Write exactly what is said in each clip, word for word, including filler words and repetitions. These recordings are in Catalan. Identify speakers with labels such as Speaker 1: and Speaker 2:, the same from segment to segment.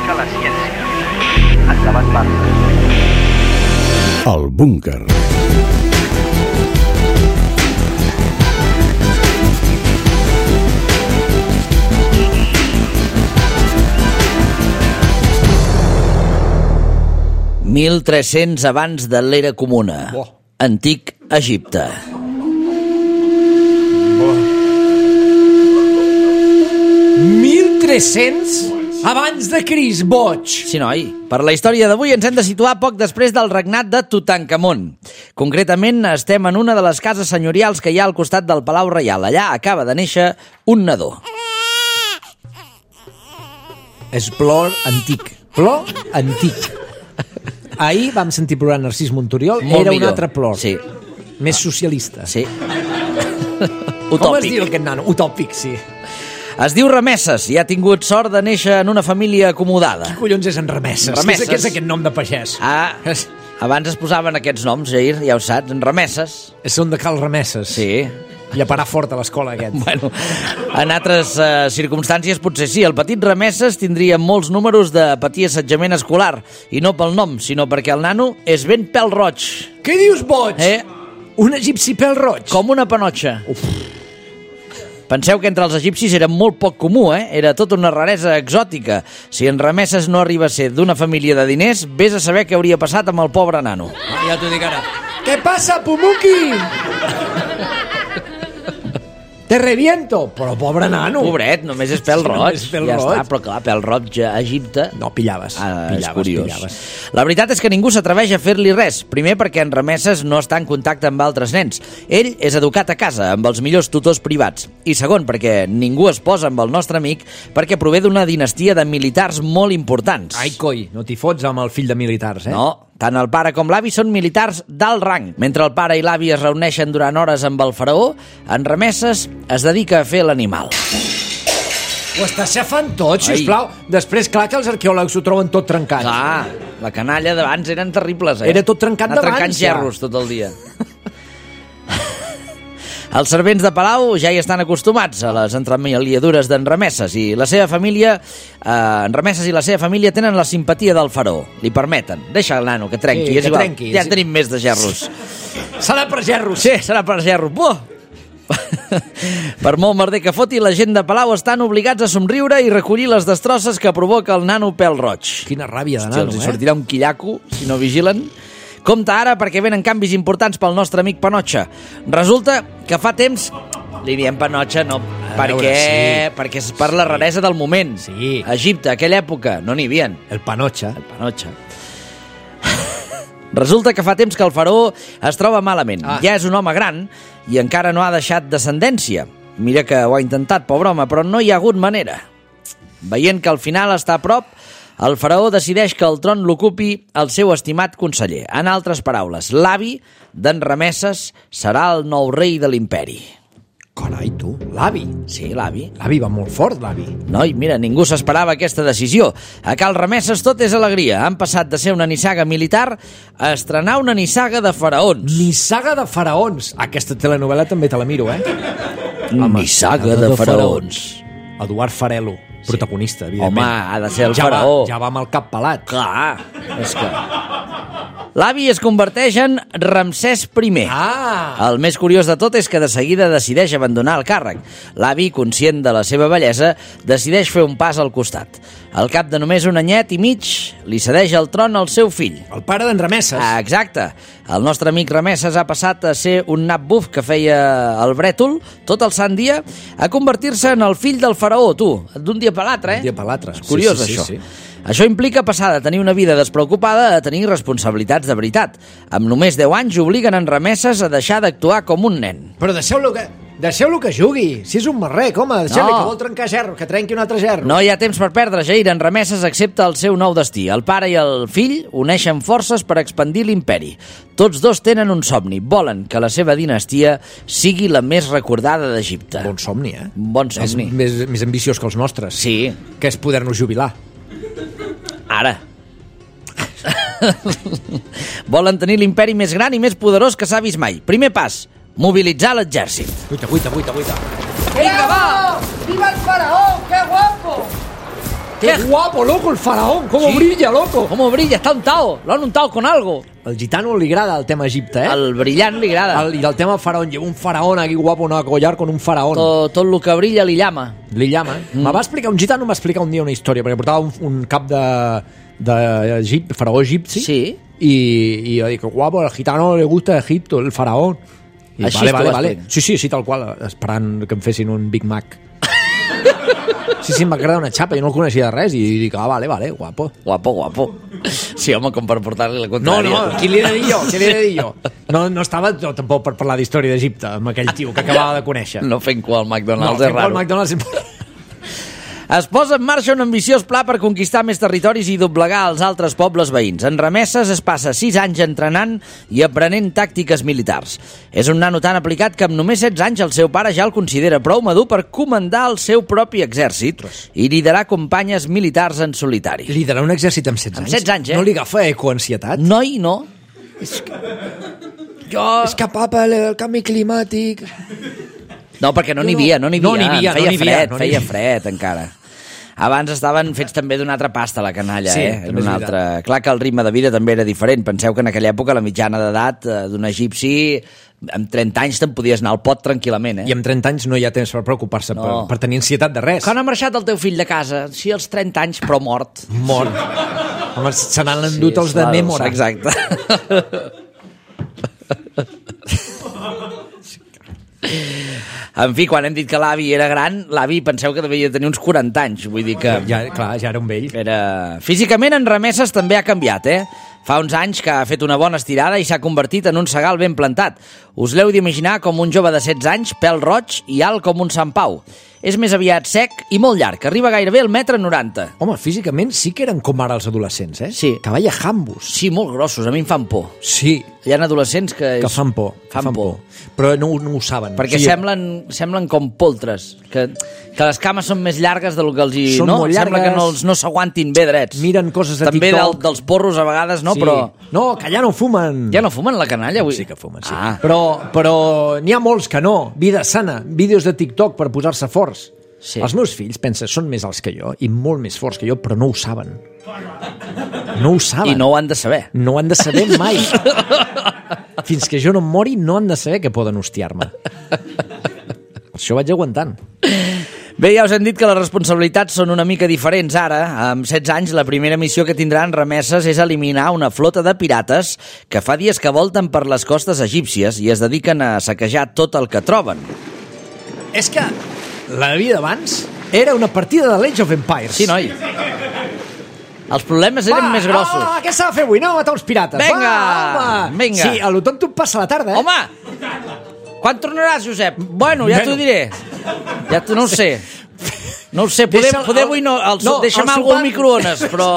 Speaker 1: conèixer la ciència. Endavant, Marta.
Speaker 2: El búnquer.
Speaker 3: mil tres-cents abans de l'era comuna.
Speaker 4: Oh.
Speaker 3: Antic Egipte.
Speaker 4: Oh. mil tres-cents abans de Crist, boig.
Speaker 3: Sí, noi. Per la història d'avui ens hem de situar poc després del regnat de Tutankamon. Concretament, estem en una de les cases senyorials que hi ha al costat del Palau Reial. Allà acaba de néixer un nadó.
Speaker 4: És plor antic. Plor antic. Ahir vam sentir plorar Narcís Montoriol.
Speaker 3: Molt
Speaker 4: Era
Speaker 3: millor.
Speaker 4: un altre plor.
Speaker 3: Sí.
Speaker 4: Més socialista.
Speaker 3: Sí.
Speaker 4: Com es
Speaker 3: Utòpic.
Speaker 4: diu aquest nano? Utòpic, sí.
Speaker 3: Es diu Rameses i ha tingut sort de néixer en una família acomodada.
Speaker 4: Qui collons és en Rameses?
Speaker 3: Rameses.
Speaker 4: Què és aquest nom de pagès?
Speaker 3: Ah, abans es posaven aquests noms, Jair, ja ho saps, en Rameses.
Speaker 4: Són de Cal Rameses.
Speaker 3: Sí.
Speaker 4: I a parar fort a l'escola, aquest.
Speaker 3: Bueno, en altres uh, circumstàncies potser sí. El petit Rameses tindria molts números de patir assetjament escolar, i no pel nom, sinó perquè el nano és ben pèl roig.
Speaker 4: Què dius, boig?
Speaker 3: Eh?
Speaker 4: Un egipci pèl roig?
Speaker 3: Com una panotxa. Uf. Penseu que entre els egipcis era molt poc comú, eh? Era tota una raresa exòtica. Si en Rameses no arriba a ser d'una família de diners, vés a saber què hauria passat amb el pobre nano.
Speaker 4: Ah, ja t'ho dic ara. Què passa, Pumuki? Te reviento. Però pobre nano.
Speaker 3: Pobret, només és pèl roig.
Speaker 4: Només pèl
Speaker 3: ja
Speaker 4: roig.
Speaker 3: està, però clar, pèl roig a Egipte...
Speaker 4: No, pillaves.
Speaker 3: Ah,
Speaker 4: pillaves,
Speaker 3: és curiós.
Speaker 4: Pillaves.
Speaker 3: La veritat és que ningú s'atreveix a fer-li res. Primer perquè en Rameses no està en contacte amb altres nens. Ell és educat a casa, amb els millors tutors privats. I segon, perquè ningú es posa amb el nostre amic perquè prové d'una dinastia de militars molt importants.
Speaker 4: Ai, coi, no t'hi fots amb el fill de militars, eh?
Speaker 3: No, tant el pare com l'avi són militars d'alt rang. Mentre el pare i l'avi es reuneixen durant hores amb el faraó, en Rameses es dedica a fer l'animal.
Speaker 4: Ho estàs xafant tot,
Speaker 3: Ai.
Speaker 4: sisplau. Després, clar que els arqueòlegs ho troben tot trencat.
Speaker 3: Clar, la canalla d'abans eren terribles, eh?
Speaker 4: Era tot trencat
Speaker 3: Anar
Speaker 4: d'abans,
Speaker 3: trencant
Speaker 4: ja.
Speaker 3: gerros tot el dia. Els servents de Palau ja hi estan acostumats a les entremaliadures d'en Rameses i la seva família, eh, en Rameses i la seva família tenen la simpatia del faraó. Li permeten. Deixa el nano que trenqui.
Speaker 4: Sí,
Speaker 3: és
Speaker 4: que
Speaker 3: igual.
Speaker 4: trenqui,
Speaker 3: Ja
Speaker 4: sí.
Speaker 3: tenim més de gerros.
Speaker 4: Serà per gerros.
Speaker 3: Sí, serà per gerro. Buah! Per molt merder que foti, la gent de Palau estan obligats a somriure i recollir les destrosses que provoca el nano pèl roig.
Speaker 4: Quina ràbia de
Speaker 3: Hòstia,
Speaker 4: nano,
Speaker 3: els hi
Speaker 4: eh?
Speaker 3: sortirà un quillaco si no vigilen. Compte ara perquè venen canvis importants pel nostre amic Panotxa. Resulta que fa temps... Li diem Panotxa, no, perquè,
Speaker 4: veure, sí.
Speaker 3: perquè és per la raresa del moment.
Speaker 4: Sí.
Speaker 3: A Egipte, a aquella època, no n'hi havia.
Speaker 4: El panotxa.
Speaker 3: El Panotxa. Resulta que fa temps que el faraó es troba malament.
Speaker 4: Ah.
Speaker 3: Ja és un home gran i encara no ha deixat descendència. Mira que ho ha intentat, pobre home, però no hi ha hagut manera. Veient que al final està a prop, el faraó decideix que el tron l'ocupi el seu estimat conseller. En altres paraules, l'avi d'en Rameses serà el nou rei de l'imperi.
Speaker 4: Carai, tu, l'avi.
Speaker 3: Sí, l'avi.
Speaker 4: L'avi va molt fort, l'avi.
Speaker 3: Noi, mira, ningú s'esperava aquesta decisió. A Cal Rameses tot és alegria. Han passat de ser una nissaga militar a estrenar una nissaga de faraons.
Speaker 4: Nissaga de faraons. Aquesta telenovela també te la miro, eh?
Speaker 3: Nissaga de faraons.
Speaker 4: Eduard Farelo, protagonista, evidentment.
Speaker 3: Home, ha de ser el
Speaker 4: ja
Speaker 3: faraó.
Speaker 4: Va, ja va amb el cap pelat.
Speaker 3: Clar, és que... L'avi es converteix en Ramsès primer.
Speaker 4: Ah!
Speaker 3: El més curiós de tot és que de seguida decideix abandonar el càrrec. L'avi, conscient de la seva bellesa, decideix fer un pas al costat. Al cap de només un anyet i mig, li cedeix el tron al seu fill.
Speaker 4: El pare d'en Rameses.
Speaker 3: Ah, exacte. El nostre amic Rameses ha passat a ser un nap buf que feia el brètol tot el sant dia a convertir-se en el fill del faraó, tu. D'un dia per l'altre, eh?
Speaker 4: Un dia per l'altre.
Speaker 3: És curiós,
Speaker 4: Sí, sí,
Speaker 3: això.
Speaker 4: sí, sí.
Speaker 3: Això implica passar de tenir una vida despreocupada a tenir responsabilitats de veritat. Amb només deu anys obliguen en Rameses a deixar d'actuar com un nen.
Speaker 4: Però deixeu-lo que... Deixeu-lo que jugui. Si és un marrec, home, deixeu-li
Speaker 3: No.
Speaker 4: que vol trencar gerro, que trenqui un altre gerro.
Speaker 3: No hi ha temps per perdre, Jair. En Rameses accepta el seu nou destí. El pare i el fill uneixen forces per expandir l'imperi. Tots dos tenen un somni. Volen que la seva dinastia sigui la més recordada d'Egipte.
Speaker 4: Bon somni, eh?
Speaker 3: Bon somni.
Speaker 4: És més, més ambiciós que els nostres.
Speaker 3: Sí,
Speaker 4: Que és poder-nos jubilar.
Speaker 3: ara. Volen tenir l'imperi més gran i més poderós que s'ha vist mai. Primer pas, mobilitzar l'exèrcit.
Speaker 4: Guaita, guaita, guaita, guaita.
Speaker 5: ¡Vinga, va! ¡Viva el faraón! ¡Qué guapo!
Speaker 4: ¡Qué guapo, loco, el faraón! ¡Cómo
Speaker 3: Sí.
Speaker 4: brilla, loco!
Speaker 3: ¿Cómo brilla? Está untado. Lo han untado con algo.
Speaker 4: Al gitano li agrada el tema Egipte, eh?
Speaker 3: El brillant li agrada.
Speaker 4: El, I el tema faraón. Lleva un faraón aquí guapo, una collar con un faraón.
Speaker 3: Tot, tot el que brilla li llama.
Speaker 4: Li llama. Mm. Me va explicar, un gitano em va explicar un dia una història, perquè portava un, un cap de, de Egip, faraó egipci,
Speaker 3: Sí.
Speaker 4: i, i va dir que guapo, al gitano le gusta Egipto, el faraón. I
Speaker 3: Així
Speaker 4: vale,
Speaker 3: t'ho
Speaker 4: vale,
Speaker 3: va
Speaker 4: vale.
Speaker 3: explicar.
Speaker 4: Sí, sí, sí, tal qual, esperant que em fessin un Big Mac. Sí, sí, em va agradar una xapa, jo no el coneixia de res, i dic, ah, vale, vale, guapo.
Speaker 3: Guapo, guapo. Sí, home, com per portar-li la
Speaker 4: No,
Speaker 3: contrària.
Speaker 4: no, qui li he de dir jo? Qui li he de dir jo? No, no estava jo tampoc per parlar d'història d'Egipte amb aquell tio que acabava de conèixer.
Speaker 3: No fent cua al
Speaker 4: no
Speaker 3: McDonald's,
Speaker 4: fent
Speaker 3: és raro.
Speaker 4: el McDonald's...
Speaker 3: Es posa en marxa un ambiciós pla per conquistar més territoris i doblegar els altres pobles veïns. En Remeses es passa sis anys entrenant i aprenent tàctiques militars. És un nano tan aplicat que amb només setze anys el seu pare ja el considera prou madur per comandar el seu propi exèrcit i liderar companyes militars en solitari.
Speaker 4: Liderar un exèrcit amb setze
Speaker 3: Amb
Speaker 4: anys?
Speaker 3: setze anys, eh?
Speaker 4: No li agafa ecoansietat?
Speaker 3: Noi, no. Jo...
Speaker 4: Escapar pel canvi climàtic...
Speaker 3: No, perquè no n'hi
Speaker 4: Jo no-
Speaker 3: havia, no n'hi havia.
Speaker 4: no n'hi havia,
Speaker 3: feia
Speaker 4: no n'hi havia,
Speaker 3: fred,
Speaker 4: no n'hi
Speaker 3: feia
Speaker 4: havia.
Speaker 3: fred encara. Abans estaven fets també d'una altra pasta, la canalla,
Speaker 4: Sí,
Speaker 3: eh?
Speaker 4: també és
Speaker 3: Una altra... Clar que el ritme de vida també era diferent. Penseu que en aquella època la mitjana d'edat eh, d'un egipci, amb trenta anys te'n podies anar al pot tranquil·lament, eh?
Speaker 4: I amb trenta anys no hi ha temps per preocupar-se,
Speaker 3: No.
Speaker 4: per, per tenir ansietat de res.
Speaker 3: Quan ha marxat el teu fill de casa? Sí, als trenta anys, però mort.
Speaker 4: Mort. Home, se n'han endut els de
Speaker 3: clar,
Speaker 4: Némora.
Speaker 3: Exacte. En fi, quan hem dit que l'avi era gran, l'avi penseu que devia tenir uns quaranta anys. Vull dir que...
Speaker 4: Ja, clar, ja era un vell.
Speaker 3: Era... Físicament, en Remeses també ha canviat, eh? Fa uns anys que ha fet una bona estirada i s'ha convertit en un segal ben plantat. Us l'heu d'imaginar com un jove de setze anys, pèl roig i alt com un Sant Pau. És més aviat sec i molt llarg, arriba gairebé al metre noranta.
Speaker 4: Home, físicament sí que eren com ara els adolescents, eh?
Speaker 3: Sí.
Speaker 4: Que vaya jambos.
Speaker 3: Sí, molt grossos, a mi em fan por.
Speaker 4: Sí,
Speaker 3: Hi ha adolescents que... És...
Speaker 4: que fan por.
Speaker 3: Fan,
Speaker 4: fan
Speaker 3: por.
Speaker 4: por. Però no, no ho saben.
Speaker 3: Perquè
Speaker 4: O sigui,
Speaker 3: semblen, semblen com poltres, que, que les cames són més llargues del que els hi...
Speaker 4: Són
Speaker 3: no?
Speaker 4: molt
Speaker 3: Sembla que
Speaker 4: llargues.
Speaker 3: no, els, no s'aguantin bé drets.
Speaker 4: Miren coses de
Speaker 3: També
Speaker 4: TikTok.
Speaker 3: del, dels porros a vegades, no?
Speaker 4: sí.
Speaker 3: Però
Speaker 4: No, que ja no fumen.
Speaker 3: ja no fumen la canalla avui.
Speaker 4: Sí que fumen, sí.
Speaker 3: Ah.
Speaker 4: Però, però n'hi ha molts que no. Vida sana, vídeos de TikTok per posar-se forts.
Speaker 3: Sí.
Speaker 4: Els meus fills, pensa, són més alts que jo i molt més forts que jo, però no ho saben. No ho saben.
Speaker 3: I no ho han de saber.
Speaker 4: No ho han de saber mai. Fins que jo no em mori, no han de saber que poden hostiar-me. Això vaig aguantant.
Speaker 3: Bé, ja us hem dit que les responsabilitats són una mica diferents ara. Amb setze anys, la primera missió que tindran Remeses és eliminar una flota de pirates que fa dies que volten per les costes egípcies i es dediquen a saquejar tot el que troben.
Speaker 4: És que la vida d'abans era una partida de l'Age of Empires.
Speaker 3: Sí, noi. Els problemes eren
Speaker 4: Va,
Speaker 3: més grossos.
Speaker 4: Ah, què s'ha de fer avui? No, matar uns pirates.
Speaker 3: Vinga,
Speaker 4: Va, home.
Speaker 3: vinga.
Speaker 4: Sí, a lo tonto em passa la tarda, eh?
Speaker 3: Home, quan tornaràs, Josep? Bueno, ja t'ho diré. Ja t'ho, no ho sé. No ho sé, poder,
Speaker 4: Deixa'l-
Speaker 3: poder avui no... El,
Speaker 4: no,
Speaker 3: no deixa'm
Speaker 4: el
Speaker 3: alguna
Speaker 4: sopar-
Speaker 3: al microones, però...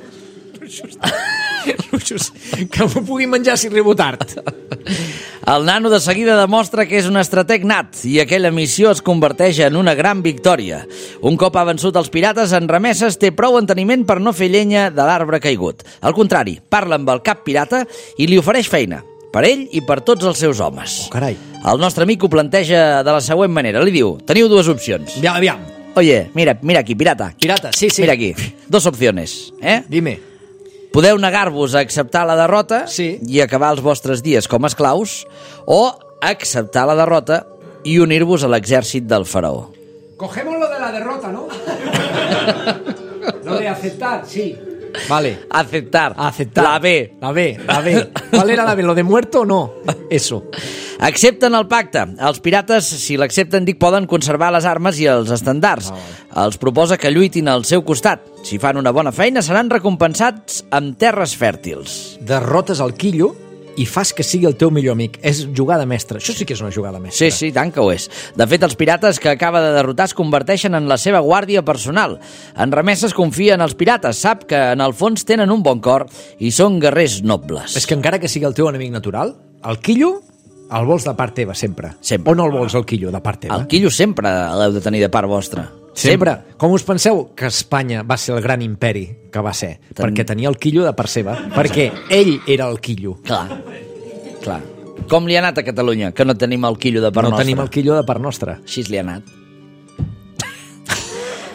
Speaker 4: Que m'ho pugui menjar si arribo tard.
Speaker 3: El nano de seguida demostra que és un estrateg nat i aquella missió es converteix en una gran victòria. Un cop ha vençut els pirates, en Remeses té prou enteniment per no fer llenya de l'arbre caigut. Al contrari, parla amb el cap pirata i li ofereix feina, per ell i per tots els seus homes.
Speaker 4: Oh, carai.
Speaker 3: El nostre amic ho planteja de la següent manera. Li diu, teniu dues opcions.
Speaker 4: Aviam, aviam.
Speaker 3: Oye, mira, mira aquí, pirata.
Speaker 4: Pirata, sí, sí.
Speaker 3: Mira aquí, dos opciones, eh?
Speaker 4: Dime.
Speaker 3: Podeu negar-vos a acceptar la derrota
Speaker 4: Sí.
Speaker 3: i acabar els vostres dies com a esclaus, o acceptar la derrota i unir-vos a l'exèrcit del faraó.
Speaker 4: Cogemos lo de la derrota, ¿no? Lo de aceptar, sí. Vale.
Speaker 3: Aceptar.
Speaker 4: Aceptar.
Speaker 3: La B.
Speaker 4: La B, la B. ¿Cuál era la B? ¿Lo de muerto o no? Eso.
Speaker 3: Accepten el pacte. Els pirates, si l'accepten, dic, poden conservar les armes i els estandards. Els proposa que lluitin al seu costat. Si fan una bona feina, seran recompensats amb terres fèrtils.
Speaker 4: Derrotes el quillo i fas que sigui el teu millor amic. És jugada mestra. Això sí que és una jugada mestra.
Speaker 3: Sí, sí, tant que ho és. De fet, els pirates que acaba de derrotar es converteixen en la seva guàrdia personal. En Remeses confia en els pirates, sap que en el fons tenen un bon cor i són guerrers nobles.
Speaker 4: És que encara que sigui el teu enemic natural, el quillo el vols de part teva, sempre.
Speaker 3: Sempre.
Speaker 4: O no el vols, el quillo, de part teva?
Speaker 3: El quillo sempre l'heu de tenir de part vostra.
Speaker 4: Sempre. Com us penseu que Espanya va ser el gran imperi que va ser?
Speaker 3: Ten...
Speaker 4: Perquè tenia el quillo de part seva. Perquè ell era el quillo.
Speaker 3: Clar, clar. Com li ha anat a Catalunya, que no tenim el quillo de part
Speaker 4: No
Speaker 3: nostra?
Speaker 4: tenim el quillo de part nostra.
Speaker 3: Així li ha anat.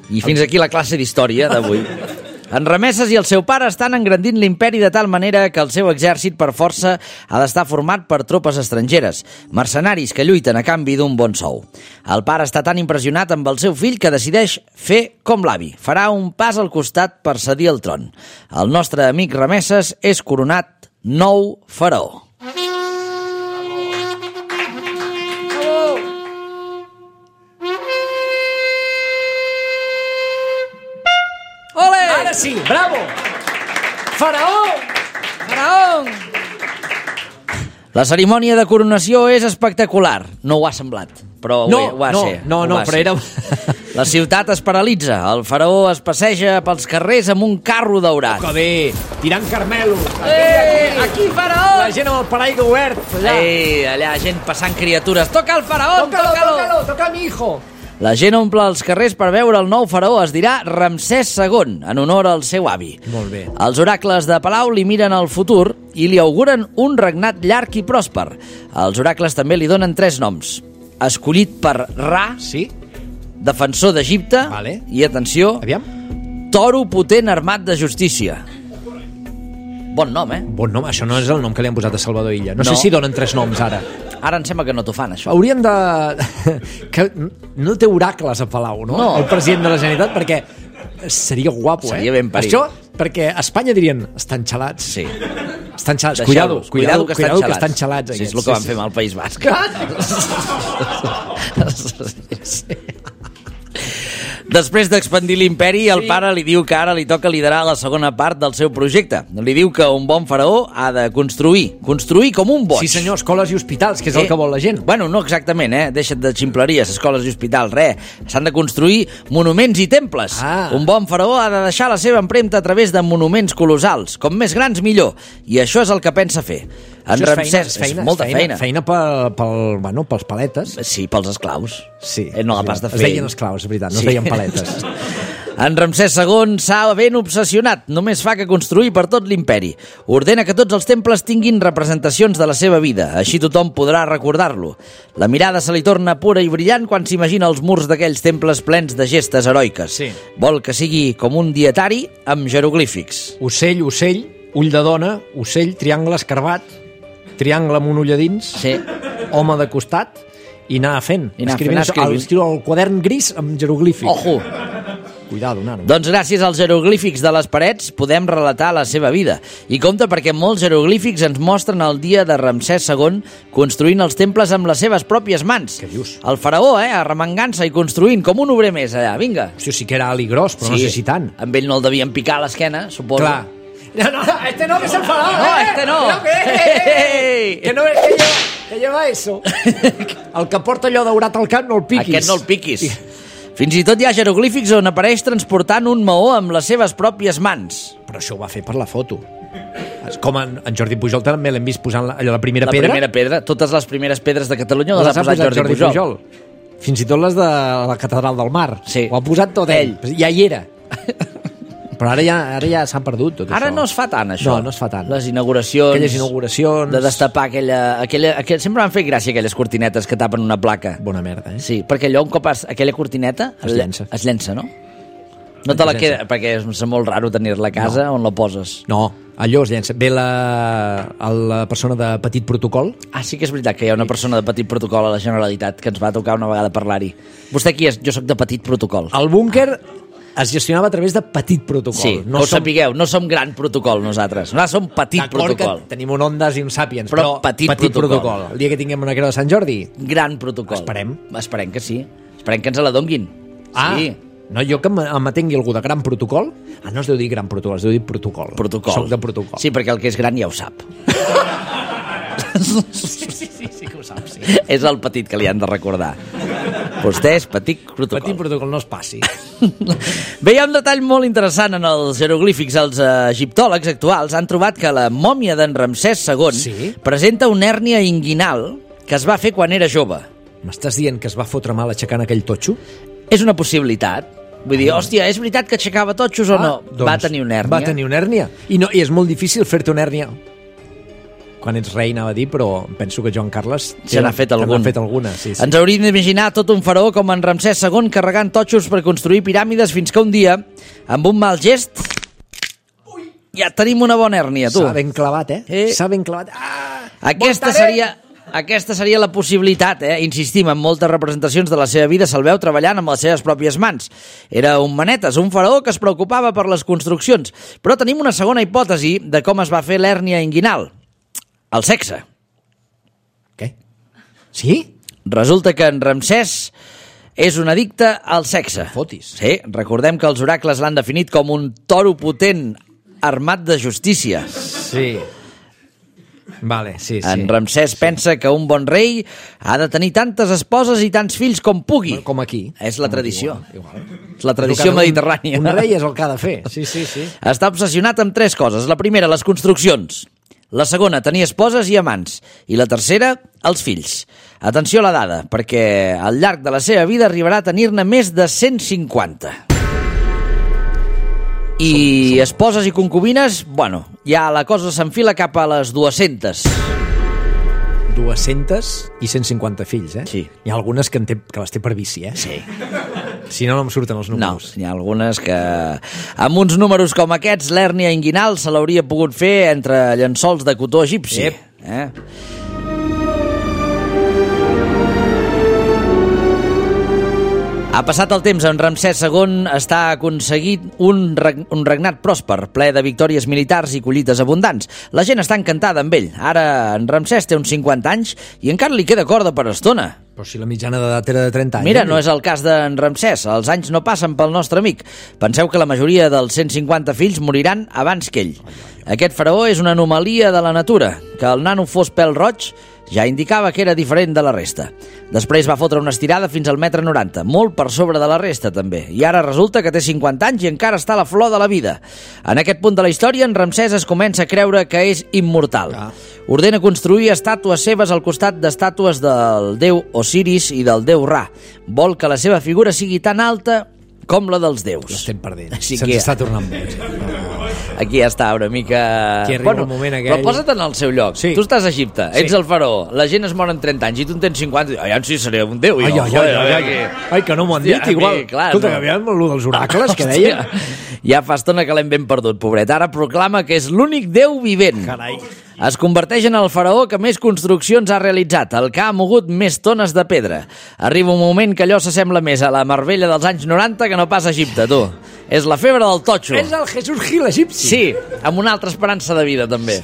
Speaker 3: I fins aquí la classe d'història d'avui. En Rameses i el seu pare estan engrandint l'imperi de tal manera que el seu exèrcit per força ha d'estar format per tropes estrangeres, mercenaris que lluiten a canvi d'un bon sou. El pare està tan impressionat amb el seu fill que decideix fer com l'avi. Farà un pas al costat per cedir el tron. El nostre amic Rameses és coronat nou faraó.
Speaker 4: Ole! Ara sí, bravo! Faraó!
Speaker 3: Faraó! La cerimònia de coronació és espectacular. No ho ha semblat, però
Speaker 4: No,
Speaker 3: ho, ho va
Speaker 4: no,
Speaker 3: ser.
Speaker 4: no,
Speaker 3: ho
Speaker 4: no,
Speaker 3: va
Speaker 4: però
Speaker 3: ser.
Speaker 4: era...
Speaker 3: La ciutat es paralitza. El faraó es passeja pels carrers amb un carro daurat.
Speaker 4: Que bé, tirant carmelo.
Speaker 3: Eh, aquí, faraó!
Speaker 4: La gent amb el paraigua obert. Allà.
Speaker 3: Ei, allà, gent passant criatures. Toca el faraó,
Speaker 4: Tócalo,
Speaker 3: toca-lo!
Speaker 4: tócalo, toca a mi hijo.
Speaker 3: La gent omple els carrers per veure el nou faraó. Es dirà Ramsès segon, en honor al seu avi.
Speaker 4: Molt bé.
Speaker 3: Els oracles de Palau li miren al futur i li auguren un regnat llarg i pròsper. Els oracles també li donen tres noms. Escollit per Ra,
Speaker 4: Sí?
Speaker 3: defensor d'Egipte,
Speaker 4: Vale.
Speaker 3: i, atenció,
Speaker 4: Aviam.
Speaker 3: toro potent armat de justícia. Bon nom, eh?
Speaker 4: Bon nom, això no és el nom que li han posat a Salvador Illa. No,
Speaker 3: No.
Speaker 4: sé si donen tres noms ara.
Speaker 3: Ara em sembla que no t'ho fan, això.
Speaker 4: Haurien de... que no té oracles a Palau, no?
Speaker 3: No.
Speaker 4: El president de la Generalitat, perquè seria guapo,
Speaker 3: Seria
Speaker 4: eh?
Speaker 3: ben parit.
Speaker 4: Això, perquè a Espanya dirien, estan xalats.
Speaker 3: Sí.
Speaker 4: Estan xalats.
Speaker 3: Deixeu-los.
Speaker 4: Cuidado, cuidado,
Speaker 3: que estan
Speaker 4: cuidado
Speaker 3: xalats.
Speaker 4: que estan xalats.
Speaker 3: Sí, és
Speaker 4: aquests.
Speaker 3: el que van fer amb el País Basc. Després d'expandir l'imperi, el
Speaker 4: Sí.
Speaker 3: pare li diu que ara li toca liderar la segona part del seu projecte. Li diu que un bon faraó ha de construir, construir com un boig.
Speaker 4: Sí, senyor, escoles i hospitals, que és
Speaker 3: Eh,
Speaker 4: el que vol la gent.
Speaker 3: Bueno, no exactament, eh? Deixa't de ximpleries, escoles i hospitals, res. S'han de construir monuments i temples.
Speaker 4: Ah.
Speaker 3: Un bon faraó ha de deixar la seva empremta a través de monuments colossals. Com més grans, millor. I això és el que pensa fer. En
Speaker 4: Això és feina,
Speaker 3: Ramsès,
Speaker 4: és feina,
Speaker 3: és molta
Speaker 4: és feina.
Speaker 3: feina.
Speaker 4: Feina pel, pel, bueno, pels paletes.
Speaker 3: Sí, pels esclaus.
Speaker 4: Sí.
Speaker 3: Eh, no la pas de fer.
Speaker 4: Es deien esclaus, és veritat, no es deien paletes.
Speaker 3: En Ramsès segon s'ha ben obsessionat. Només fa que construir per tot l'imperi. Ordena que tots els temples tinguin representacions de la seva vida. Així tothom podrà recordar-lo. La mirada se li torna pura i brillant quan s'imagina els murs d'aquells temples plens de gestes heroiques.
Speaker 4: Sí.
Speaker 3: Vol que sigui com un dietari amb jeroglífics.
Speaker 4: Ocell, ocell, ull de dona, ocell, triangle escarbat, triangle amb un ull a dins,
Speaker 3: Sí.
Speaker 4: home de costat, i anar fent.
Speaker 3: I anar
Speaker 4: escrivint
Speaker 3: fent,
Speaker 4: això,
Speaker 3: escrivint.
Speaker 4: el, escriu el quadern gris amb jeroglífic.
Speaker 3: Ojo!
Speaker 4: Cuidado, nano.
Speaker 3: Doncs gràcies als jeroglífics de les parets podem relatar la seva vida. I compte perquè molts jeroglífics ens mostren el dia de Ramsès segon construint els temples amb les seves pròpies mans.
Speaker 4: Què dius?
Speaker 3: El faraó, eh, arremangant-se i construint com un obrer més allà. Vinga.
Speaker 4: Hòstia, sí que era alt i gros, però no sé si tant.
Speaker 3: Amb ell no el devien picar a l'esquena, suposo.
Speaker 4: Clar. No, no, este no, que es el faraó.
Speaker 3: No,
Speaker 4: eh,
Speaker 3: este no.
Speaker 4: Cuidado, Que, que no es que lleva, que lleva eso. El que porta allò daurat al cap no el piquis.
Speaker 3: Aquest no el piquis. Fins i tot hi ha jeroglífics on apareix transportant un maó amb les seves pròpies mans.
Speaker 4: Però això ho va fer per la foto. És com en, en Jordi Pujol també l'hem vist posant la, allò, la primera
Speaker 3: La
Speaker 4: pedra.
Speaker 3: primera pedra, totes les primeres pedres de Catalunya les,
Speaker 4: les
Speaker 3: ha posat Jordi, Pujol.
Speaker 4: Fins i tot les de la Catedral del Mar.
Speaker 3: Sí.
Speaker 4: Ho ha posat tot ell.
Speaker 3: Ell.
Speaker 4: Ja hi era. Però ara ja, ara ja s'ha perdut tot
Speaker 3: Ara
Speaker 4: això.
Speaker 3: no es fa tant, això.
Speaker 4: No, no es fa tant.
Speaker 3: Les inauguracions...
Speaker 4: Aquelles inauguracions...
Speaker 3: De destapar aquella... aquella, aquella sempre m'han fet gràcia aquelles cortinetes que tapen una placa.
Speaker 4: Bona merda, eh?
Speaker 3: Sí, perquè allò un cop has, aquella cortineta...
Speaker 4: Es llença.
Speaker 3: Es llença, no? No te la
Speaker 4: Es
Speaker 3: queda,
Speaker 4: llença.
Speaker 3: perquè és molt raro tenir-la a casa no. on la poses.
Speaker 4: No, allò es llença. Ve la, la persona de petit protocol.
Speaker 3: Ah, sí que és veritat que hi ha una persona de petit protocol a la Generalitat que ens va tocar una vegada parlar-hi. Vostè qui és? Jo sóc de petit protocol.
Speaker 4: El búnquer es gestionava a través de petit protocol.
Speaker 3: Sí, no ho
Speaker 4: som...
Speaker 3: sapigueu, no som gran protocol nosaltres. Nosaltres som petit
Speaker 4: D'acord
Speaker 3: protocol.
Speaker 4: que tenim un Ondas i un Sapiens,
Speaker 3: Però
Speaker 4: però,
Speaker 3: petit
Speaker 4: petit
Speaker 3: protocol.
Speaker 4: protocol. El dia que tinguem una creu de Sant Jordi.
Speaker 3: Gran protocol.
Speaker 4: Esperem.
Speaker 3: Esperem que sí. Esperem que ens la donguin.
Speaker 4: Ah,
Speaker 3: Sí.
Speaker 4: no, jo que m'atengui algú de gran protocol. Ah, no es deu dir gran protocol, es deu dir protocol.
Speaker 3: Protocol.
Speaker 4: Soc de protocol.
Speaker 3: Sí, perquè el que és gran ja ho sap.
Speaker 4: sí, sí, sí, sí que ho saps, sí.
Speaker 3: És el petit que li han de recordar. Vostè és petit protocol.
Speaker 4: Petit protocol no es passi.
Speaker 3: Bé, hi ha un detall molt interessant en els jeroglífics. Els eh, egiptòlegs actuals han trobat que la mòmia d'en Ramsès segon
Speaker 4: Sí?
Speaker 3: presenta una hèrnia inguinal que es va fer quan era jove.
Speaker 4: M'estàs dient que es va fotre mal aixecant aquell totxo?
Speaker 3: És una possibilitat. Vull dir, hòstia, és veritat que aixecava totxos o no?
Speaker 4: doncs
Speaker 3: Va tenir una hèrnia.
Speaker 4: Va tenir una hèrnia. I, no, I és molt difícil fer-te una hèrnia. quan ets rei, anava a dir, però penso que Joan Carles
Speaker 3: Se n'ha fet algun.
Speaker 4: fet alguna. Sí, sí.
Speaker 3: Ens hauríem d'imaginar tot un faraó com en Ramsès segon carregant totxos per construir piràmides fins que un dia, amb un mal gest, ja tenim una bona hèrnia, tu.
Speaker 4: S'ha ben clavat, eh?
Speaker 3: Eh.
Speaker 4: S'ha ben clavat. Ah,
Speaker 3: Aquesta
Speaker 4: voltaré!
Speaker 3: seria... Aquesta seria la possibilitat, eh? Insistim, en moltes representacions de la seva vida se'l veu treballant amb les seves pròpies mans. Era un manetes, un faraó que es preocupava per les construccions. Però tenim una segona hipòtesi de com es va fer l'hèrnia inguinal. El sexe.
Speaker 4: Què? Sí?
Speaker 3: Resulta que en Ramsès és un addicte al sexe.
Speaker 4: Fotis.
Speaker 3: Sí, recordem que els oracles l'han definit com un toro potent armat de justícia.
Speaker 4: Sí. Vale, sí, sí.
Speaker 3: En Ramsès sí. pensa que un bon rei ha de tenir tantes esposes i tants fills com pugui.
Speaker 4: Com aquí.
Speaker 3: És la
Speaker 4: Com
Speaker 3: tradició.
Speaker 4: Aquí, igual, igual.
Speaker 3: És la tradició mediterrània.
Speaker 4: Un, un rei és el que ha de fer. Sí, sí, sí.
Speaker 3: Està obsessionat amb tres coses. La primera, les construccions. La segona, tenir esposes i amants. I la tercera, els fills. Atenció a la dada, perquè al llarg de la seva vida arribarà a tenir-ne més de cent cinquanta. I esposes i concubines, bueno, ja la cosa s'enfila cap a les dues-centes.
Speaker 4: dues-centes i cent cinquanta fills, eh?
Speaker 3: Sí.
Speaker 4: Hi ha algunes que, en té, que les té per vici, eh?
Speaker 3: Sí.
Speaker 4: Si no, no em surten els
Speaker 3: No,
Speaker 4: números.
Speaker 3: n'hi ha algunes que... Amb uns números com aquests, l'hèrnia inguinal se l'hauria pogut fer entre llençols de cotó egipci.
Speaker 4: Ep.
Speaker 3: Eh? Ha passat el temps, en Ramsès segon està aconseguit un, reg un regnat pròsper, ple de victòries militars i collites abundants. La gent està encantada amb ell. Ara en Ramsès té uns cinquanta anys i encara li queda corda per estona.
Speaker 4: Però si la mitjana d'edat era de trenta anys.
Speaker 3: Mira, no és el cas d'en Ramsès. Els anys no passen pel nostre amic. Penseu que la majoria dels cent cinquanta fills moriran abans que ell. Aquest faraó és una anomalia de la natura. Que el nano fos pèl roig ja indicava que era diferent de la resta. Després va fotre una estirada fins al metre noranta, molt per sobre de la resta també, i ara resulta que té cinquanta anys i encara està a la flor de la vida. En aquest punt de la història, en Ramsès es comença a creure que és immortal.
Speaker 4: Ah.
Speaker 3: Ordena construir estàtues seves al costat d'estàtues del déu Osiris i del déu Ra. Vol que la seva figura sigui tan alta com la dels déus.
Speaker 4: L'estem perdent.
Speaker 3: Així
Speaker 4: Se'ns
Speaker 3: que-
Speaker 4: està tornant boig.
Speaker 3: Aquí ja està, una mica...
Speaker 4: Aquí arriba el moment aquell.
Speaker 3: Però posa't en el seu lloc.
Speaker 4: Sí.
Speaker 3: Tu estàs a Egipte,
Speaker 4: Sí.
Speaker 3: ets el faraó, la gent es mor en trenta anys i tu en tens cinquanta. Ai, sí, seré un déu.
Speaker 4: Ai,
Speaker 3: jo,
Speaker 4: ai,
Speaker 3: joder,
Speaker 4: ai, ai,
Speaker 3: aquí.
Speaker 4: ai, que no m'ho han dit,
Speaker 3: Hòstia,
Speaker 4: igual.
Speaker 3: a mi, clar,
Speaker 4: Escolta,
Speaker 3: no.
Speaker 4: que aviam el dels oracles que
Speaker 3: Hòstia,
Speaker 4: deia.
Speaker 3: Ja fa estona que l'hem ben perdut, pobret. Ara proclama que és l'únic déu vivent.
Speaker 4: Carai.
Speaker 3: Es converteix en el faraó que més construccions ha realitzat, el que ha mogut més tones de pedra. Arriba un moment que allò s'assembla més a la Marbella dels anys noranta que no pas a Egipte, tu. És la febre del totxo.
Speaker 4: És el Jesús Gil egipci.
Speaker 3: Sí, amb una altra esperança de vida, també.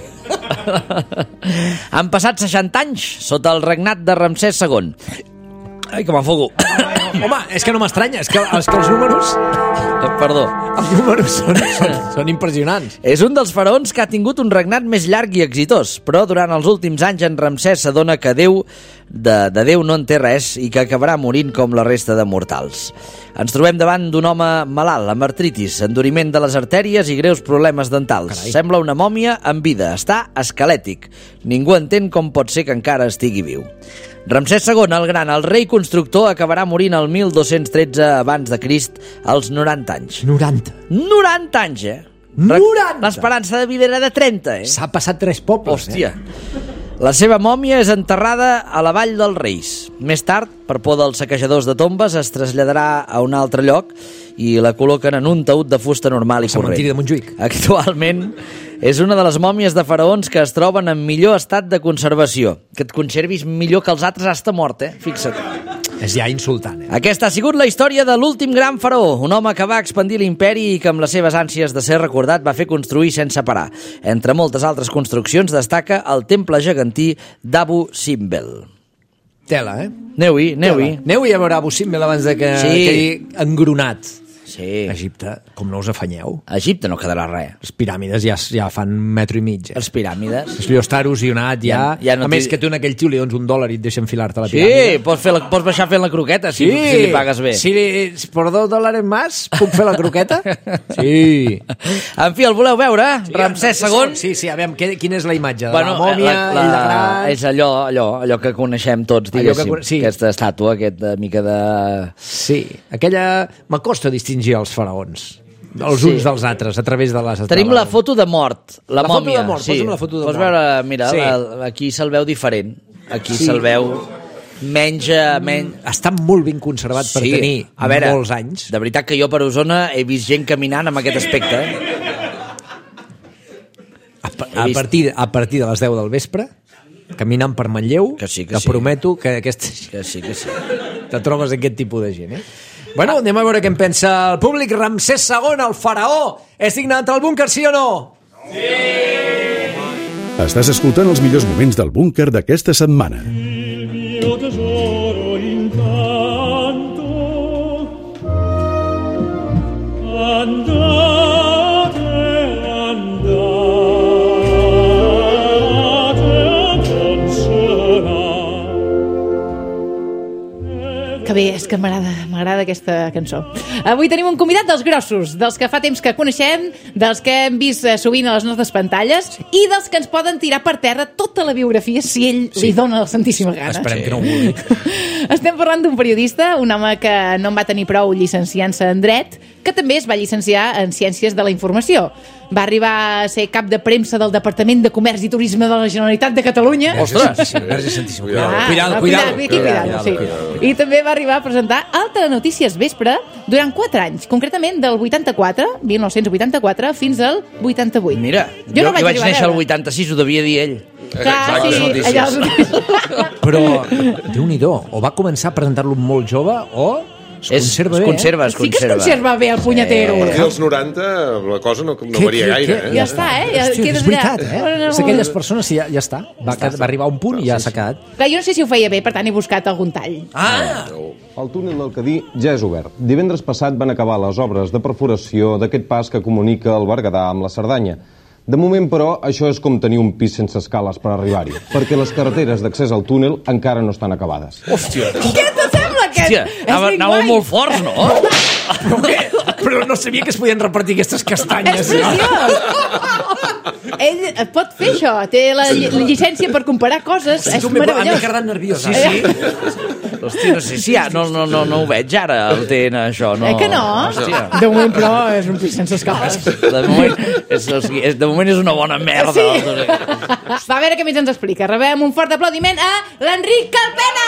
Speaker 3: Han passat seixanta anys sota el regnat de Ramsès segon. Ai, que m'afogo.
Speaker 4: Home, és que no m'estranya, és que, és que els números...
Speaker 3: Perdó.
Speaker 4: Els números són, són, són impressionants.
Speaker 3: És un dels faraons que ha tingut un regnat més llarg i exitós, però durant els últims anys en Ramsès s'adona que Déu de, de Déu no en té res i que acabarà morint com la resta de mortals. Ens trobem davant d'un home malalt, amb artritis, enduriment de les artèries i greus problemes dentals.
Speaker 4: Carai.
Speaker 3: Sembla una mòmia en vida, està esquelètic. Ningú entén com pot ser que encara estigui viu. Ramsès segon, el gran, el rei constructor, acabarà morint el mil dos-cents tretze abans de Crist als noranta anys.
Speaker 4: noranta.
Speaker 3: noranta anys, eh?
Speaker 4: noranta!
Speaker 3: L'esperança de vida era de trenta, eh?
Speaker 4: S'ha passat tres pobles,
Speaker 3: Hòstia. La seva mòmia és enterrada a la Vall dels Reis. Més tard, per por dels saquejadors de tombes, es traslladarà a un altre lloc i la col·loquen en un taüt de fusta normal i
Speaker 4: El cementiri de
Speaker 3: corrent.
Speaker 4: Montjuïc.
Speaker 3: Actualment és una de les mòmies de faraons que es troben en millor estat de conservació. Que et conservis millor que els altres hasta mort, eh? Fixa't.
Speaker 4: És ja insultant, eh?
Speaker 3: Aquesta ha sigut la història de l'últim gran faraó, un home que va expandir l'imperi i que amb les seves ànsies de ser recordat va fer construir sense parar. Entre moltes altres construccions destaca el temple gegantí d'Abu Simbel.
Speaker 4: Tela, eh?
Speaker 3: Aneu-hi, aneu-hi.
Speaker 4: Aneu-hi a veure Abu Simbel abans de que
Speaker 3: Sí.
Speaker 4: quedi engronat.
Speaker 3: Sí.
Speaker 4: Egipte, com no us afanyeu?
Speaker 3: A Egipte no quedarà res.
Speaker 4: Les piràmides ja, ja fan un metro i mig. Eh?
Speaker 3: Les piràmides.
Speaker 4: És millor estar erosionat ja.
Speaker 3: Ja- ja no
Speaker 4: a més
Speaker 3: t'hi-
Speaker 4: que tu en aquell tio li dones un dòlar i et deixa enfilar-te la
Speaker 3: Sí,
Speaker 4: piràmide.
Speaker 3: pots, fer la, pots baixar fent la croqueta si, si li pagues bé.
Speaker 4: Si, li, si per dos dòlars més puc fer la croqueta? Sí.
Speaker 3: En fi, el voleu veure? Ramsès segon?
Speaker 4: Sí, sí, a veure, què- quina és la imatge? De
Speaker 3: Bueno,
Speaker 4: la mòmia,
Speaker 3: la, la,
Speaker 4: ell de gran...
Speaker 3: és allò, allò, allò que coneixem tots,
Speaker 4: Allò que
Speaker 3: diguéssim.
Speaker 4: cone- sí.
Speaker 3: Aquesta estàtua, aquesta mica de...
Speaker 4: Sí, aquella... M'acosta a distingir els faraons. els
Speaker 3: Sí.
Speaker 4: uns dels altres, a través de les...
Speaker 3: Tenim la foto de mort, la,
Speaker 4: La foto
Speaker 3: mòmia.
Speaker 4: de mort,
Speaker 3: sí.
Speaker 4: posa'm la foto de
Speaker 3: Pots
Speaker 4: mort.
Speaker 3: veure, mira,
Speaker 4: Sí.
Speaker 3: la, aquí se'l veu diferent. Aquí
Speaker 4: Sí.
Speaker 3: se'l veu menys... eh, menys...
Speaker 4: Està molt ben conservat per tenir
Speaker 3: a veure,
Speaker 4: molts anys.
Speaker 3: De veritat que jo per Osona he vist gent caminant amb aquest aspecte. Eh?
Speaker 4: A, pa- a, partir, a partir de les deu del vespre, caminant per Manlleu,
Speaker 3: Que sí, que
Speaker 4: te
Speaker 3: sí.
Speaker 4: prometo que aquest...
Speaker 3: Que sí, que sí.
Speaker 4: te trobes aquest tipus de gent, eh? Bueno, anem a veure què en pensa el públic. Ramsès segon, el faraó, és digne d'entrar al búnquer, sí o no?
Speaker 2: Estàs escoltant els millors moments del búnquer d'aquesta setmana.
Speaker 5: mio tesoro intanto andate, andate a consolar.
Speaker 6: Que bé, és que m'agrada, m'agrada aquesta cançó. Avui tenim un convidat dels grossos, dels que fa temps que coneixem, dels que hem vist eh, sovint a les nostres pantalles i dels que ens poden tirar per terra tota la biografia si ell sí. li dona la santíssima gana.
Speaker 4: Esperem que no ho vulgui.
Speaker 6: Estem parlant d'un periodista, un home que no en va tenir prou llicenciant-se en dret, que també es va llicenciar en Ciències de la Informació. Va arribar a ser cap de premsa del Departament de Comerç i Turisme de la Generalitat de Catalunya.
Speaker 3: Ostres!
Speaker 4: Verge Santíssima.
Speaker 6: Ah,
Speaker 4: Cuidado,
Speaker 6: no,
Speaker 4: cuidado.
Speaker 6: Aquí, cuidado, sí. I també va arribar a presentar el Telenotícies Vespre durant quatre anys, concretament del vuitanta-quatre, mil nou-cents vuitanta-quatre, fins al vuitanta-vuit.
Speaker 3: Mira, jo,
Speaker 6: jo, no
Speaker 3: jo vaig
Speaker 6: arribar a
Speaker 3: néixer al
Speaker 6: veure.
Speaker 3: vuitanta-sis, ho devia dir ell.
Speaker 6: Clar,
Speaker 1: Exacte,
Speaker 6: sí,
Speaker 1: notícies.
Speaker 6: allà els...
Speaker 4: Però, Déu-n'hi-do, o va començar a presentar-lo molt jove o es
Speaker 3: És,
Speaker 4: conserva
Speaker 3: es
Speaker 4: bé,
Speaker 3: conserva, es
Speaker 6: Sí que es
Speaker 3: conserva.
Speaker 6: conserva bé el punyetero.
Speaker 1: A partir dels noranta la cosa no, no
Speaker 4: Què-
Speaker 1: varia
Speaker 4: què-
Speaker 1: gaire,
Speaker 4: què-
Speaker 1: eh?
Speaker 6: Ja està, eh? Ja
Speaker 4: Hòstia,
Speaker 6: quedes
Speaker 4: és veritat,
Speaker 6: allà.
Speaker 4: eh?
Speaker 6: Bueno,
Speaker 4: És d'aquelles persones, sí, ja, ja està. Va, va arribar a un punt i ja s'ha quedat.
Speaker 6: Clar, jo no sé si ho feia bé, per tant he buscat algun tall.
Speaker 4: Ah!
Speaker 7: El túnel del Cadí ja és obert. Divendres passat van acabar les obres de perforació d'aquest pas que comunica el Berguedà amb la Cerdanya. De moment, però, això és com tenir un pis sense escales per arribar-hi, perquè les carreteres d'accés al túnel encara no estan acabades.
Speaker 3: Hòstia,
Speaker 6: Què te sembla aquest?
Speaker 3: hòstia, anava,
Speaker 6: ben
Speaker 3: anava
Speaker 6: guai.
Speaker 3: molt forts, no?
Speaker 4: Però, què? Però no sabia que es podien repartir aquestes
Speaker 6: És
Speaker 4: castanyes.
Speaker 6: preciós! Ell et pot fer això, té la lli- llicència per comparar coses, és
Speaker 4: Tu m'he m'he
Speaker 6: meravellós.
Speaker 4: quedat nerviós.
Speaker 3: Sí, sí. Hòstia, no sé si ja, no, no, no, no ho veig ara, el T N, això. No.
Speaker 6: Eh que no?
Speaker 3: Hòstia.
Speaker 6: De moment, però, és un pis sense escales.
Speaker 3: De moment és, o sigui, és, de moment és una bona merda.
Speaker 6: Sí.
Speaker 3: Sí.
Speaker 6: Va, a veure què més ens explica. Rebem un fort aplaudiment a l'Enric Calpena!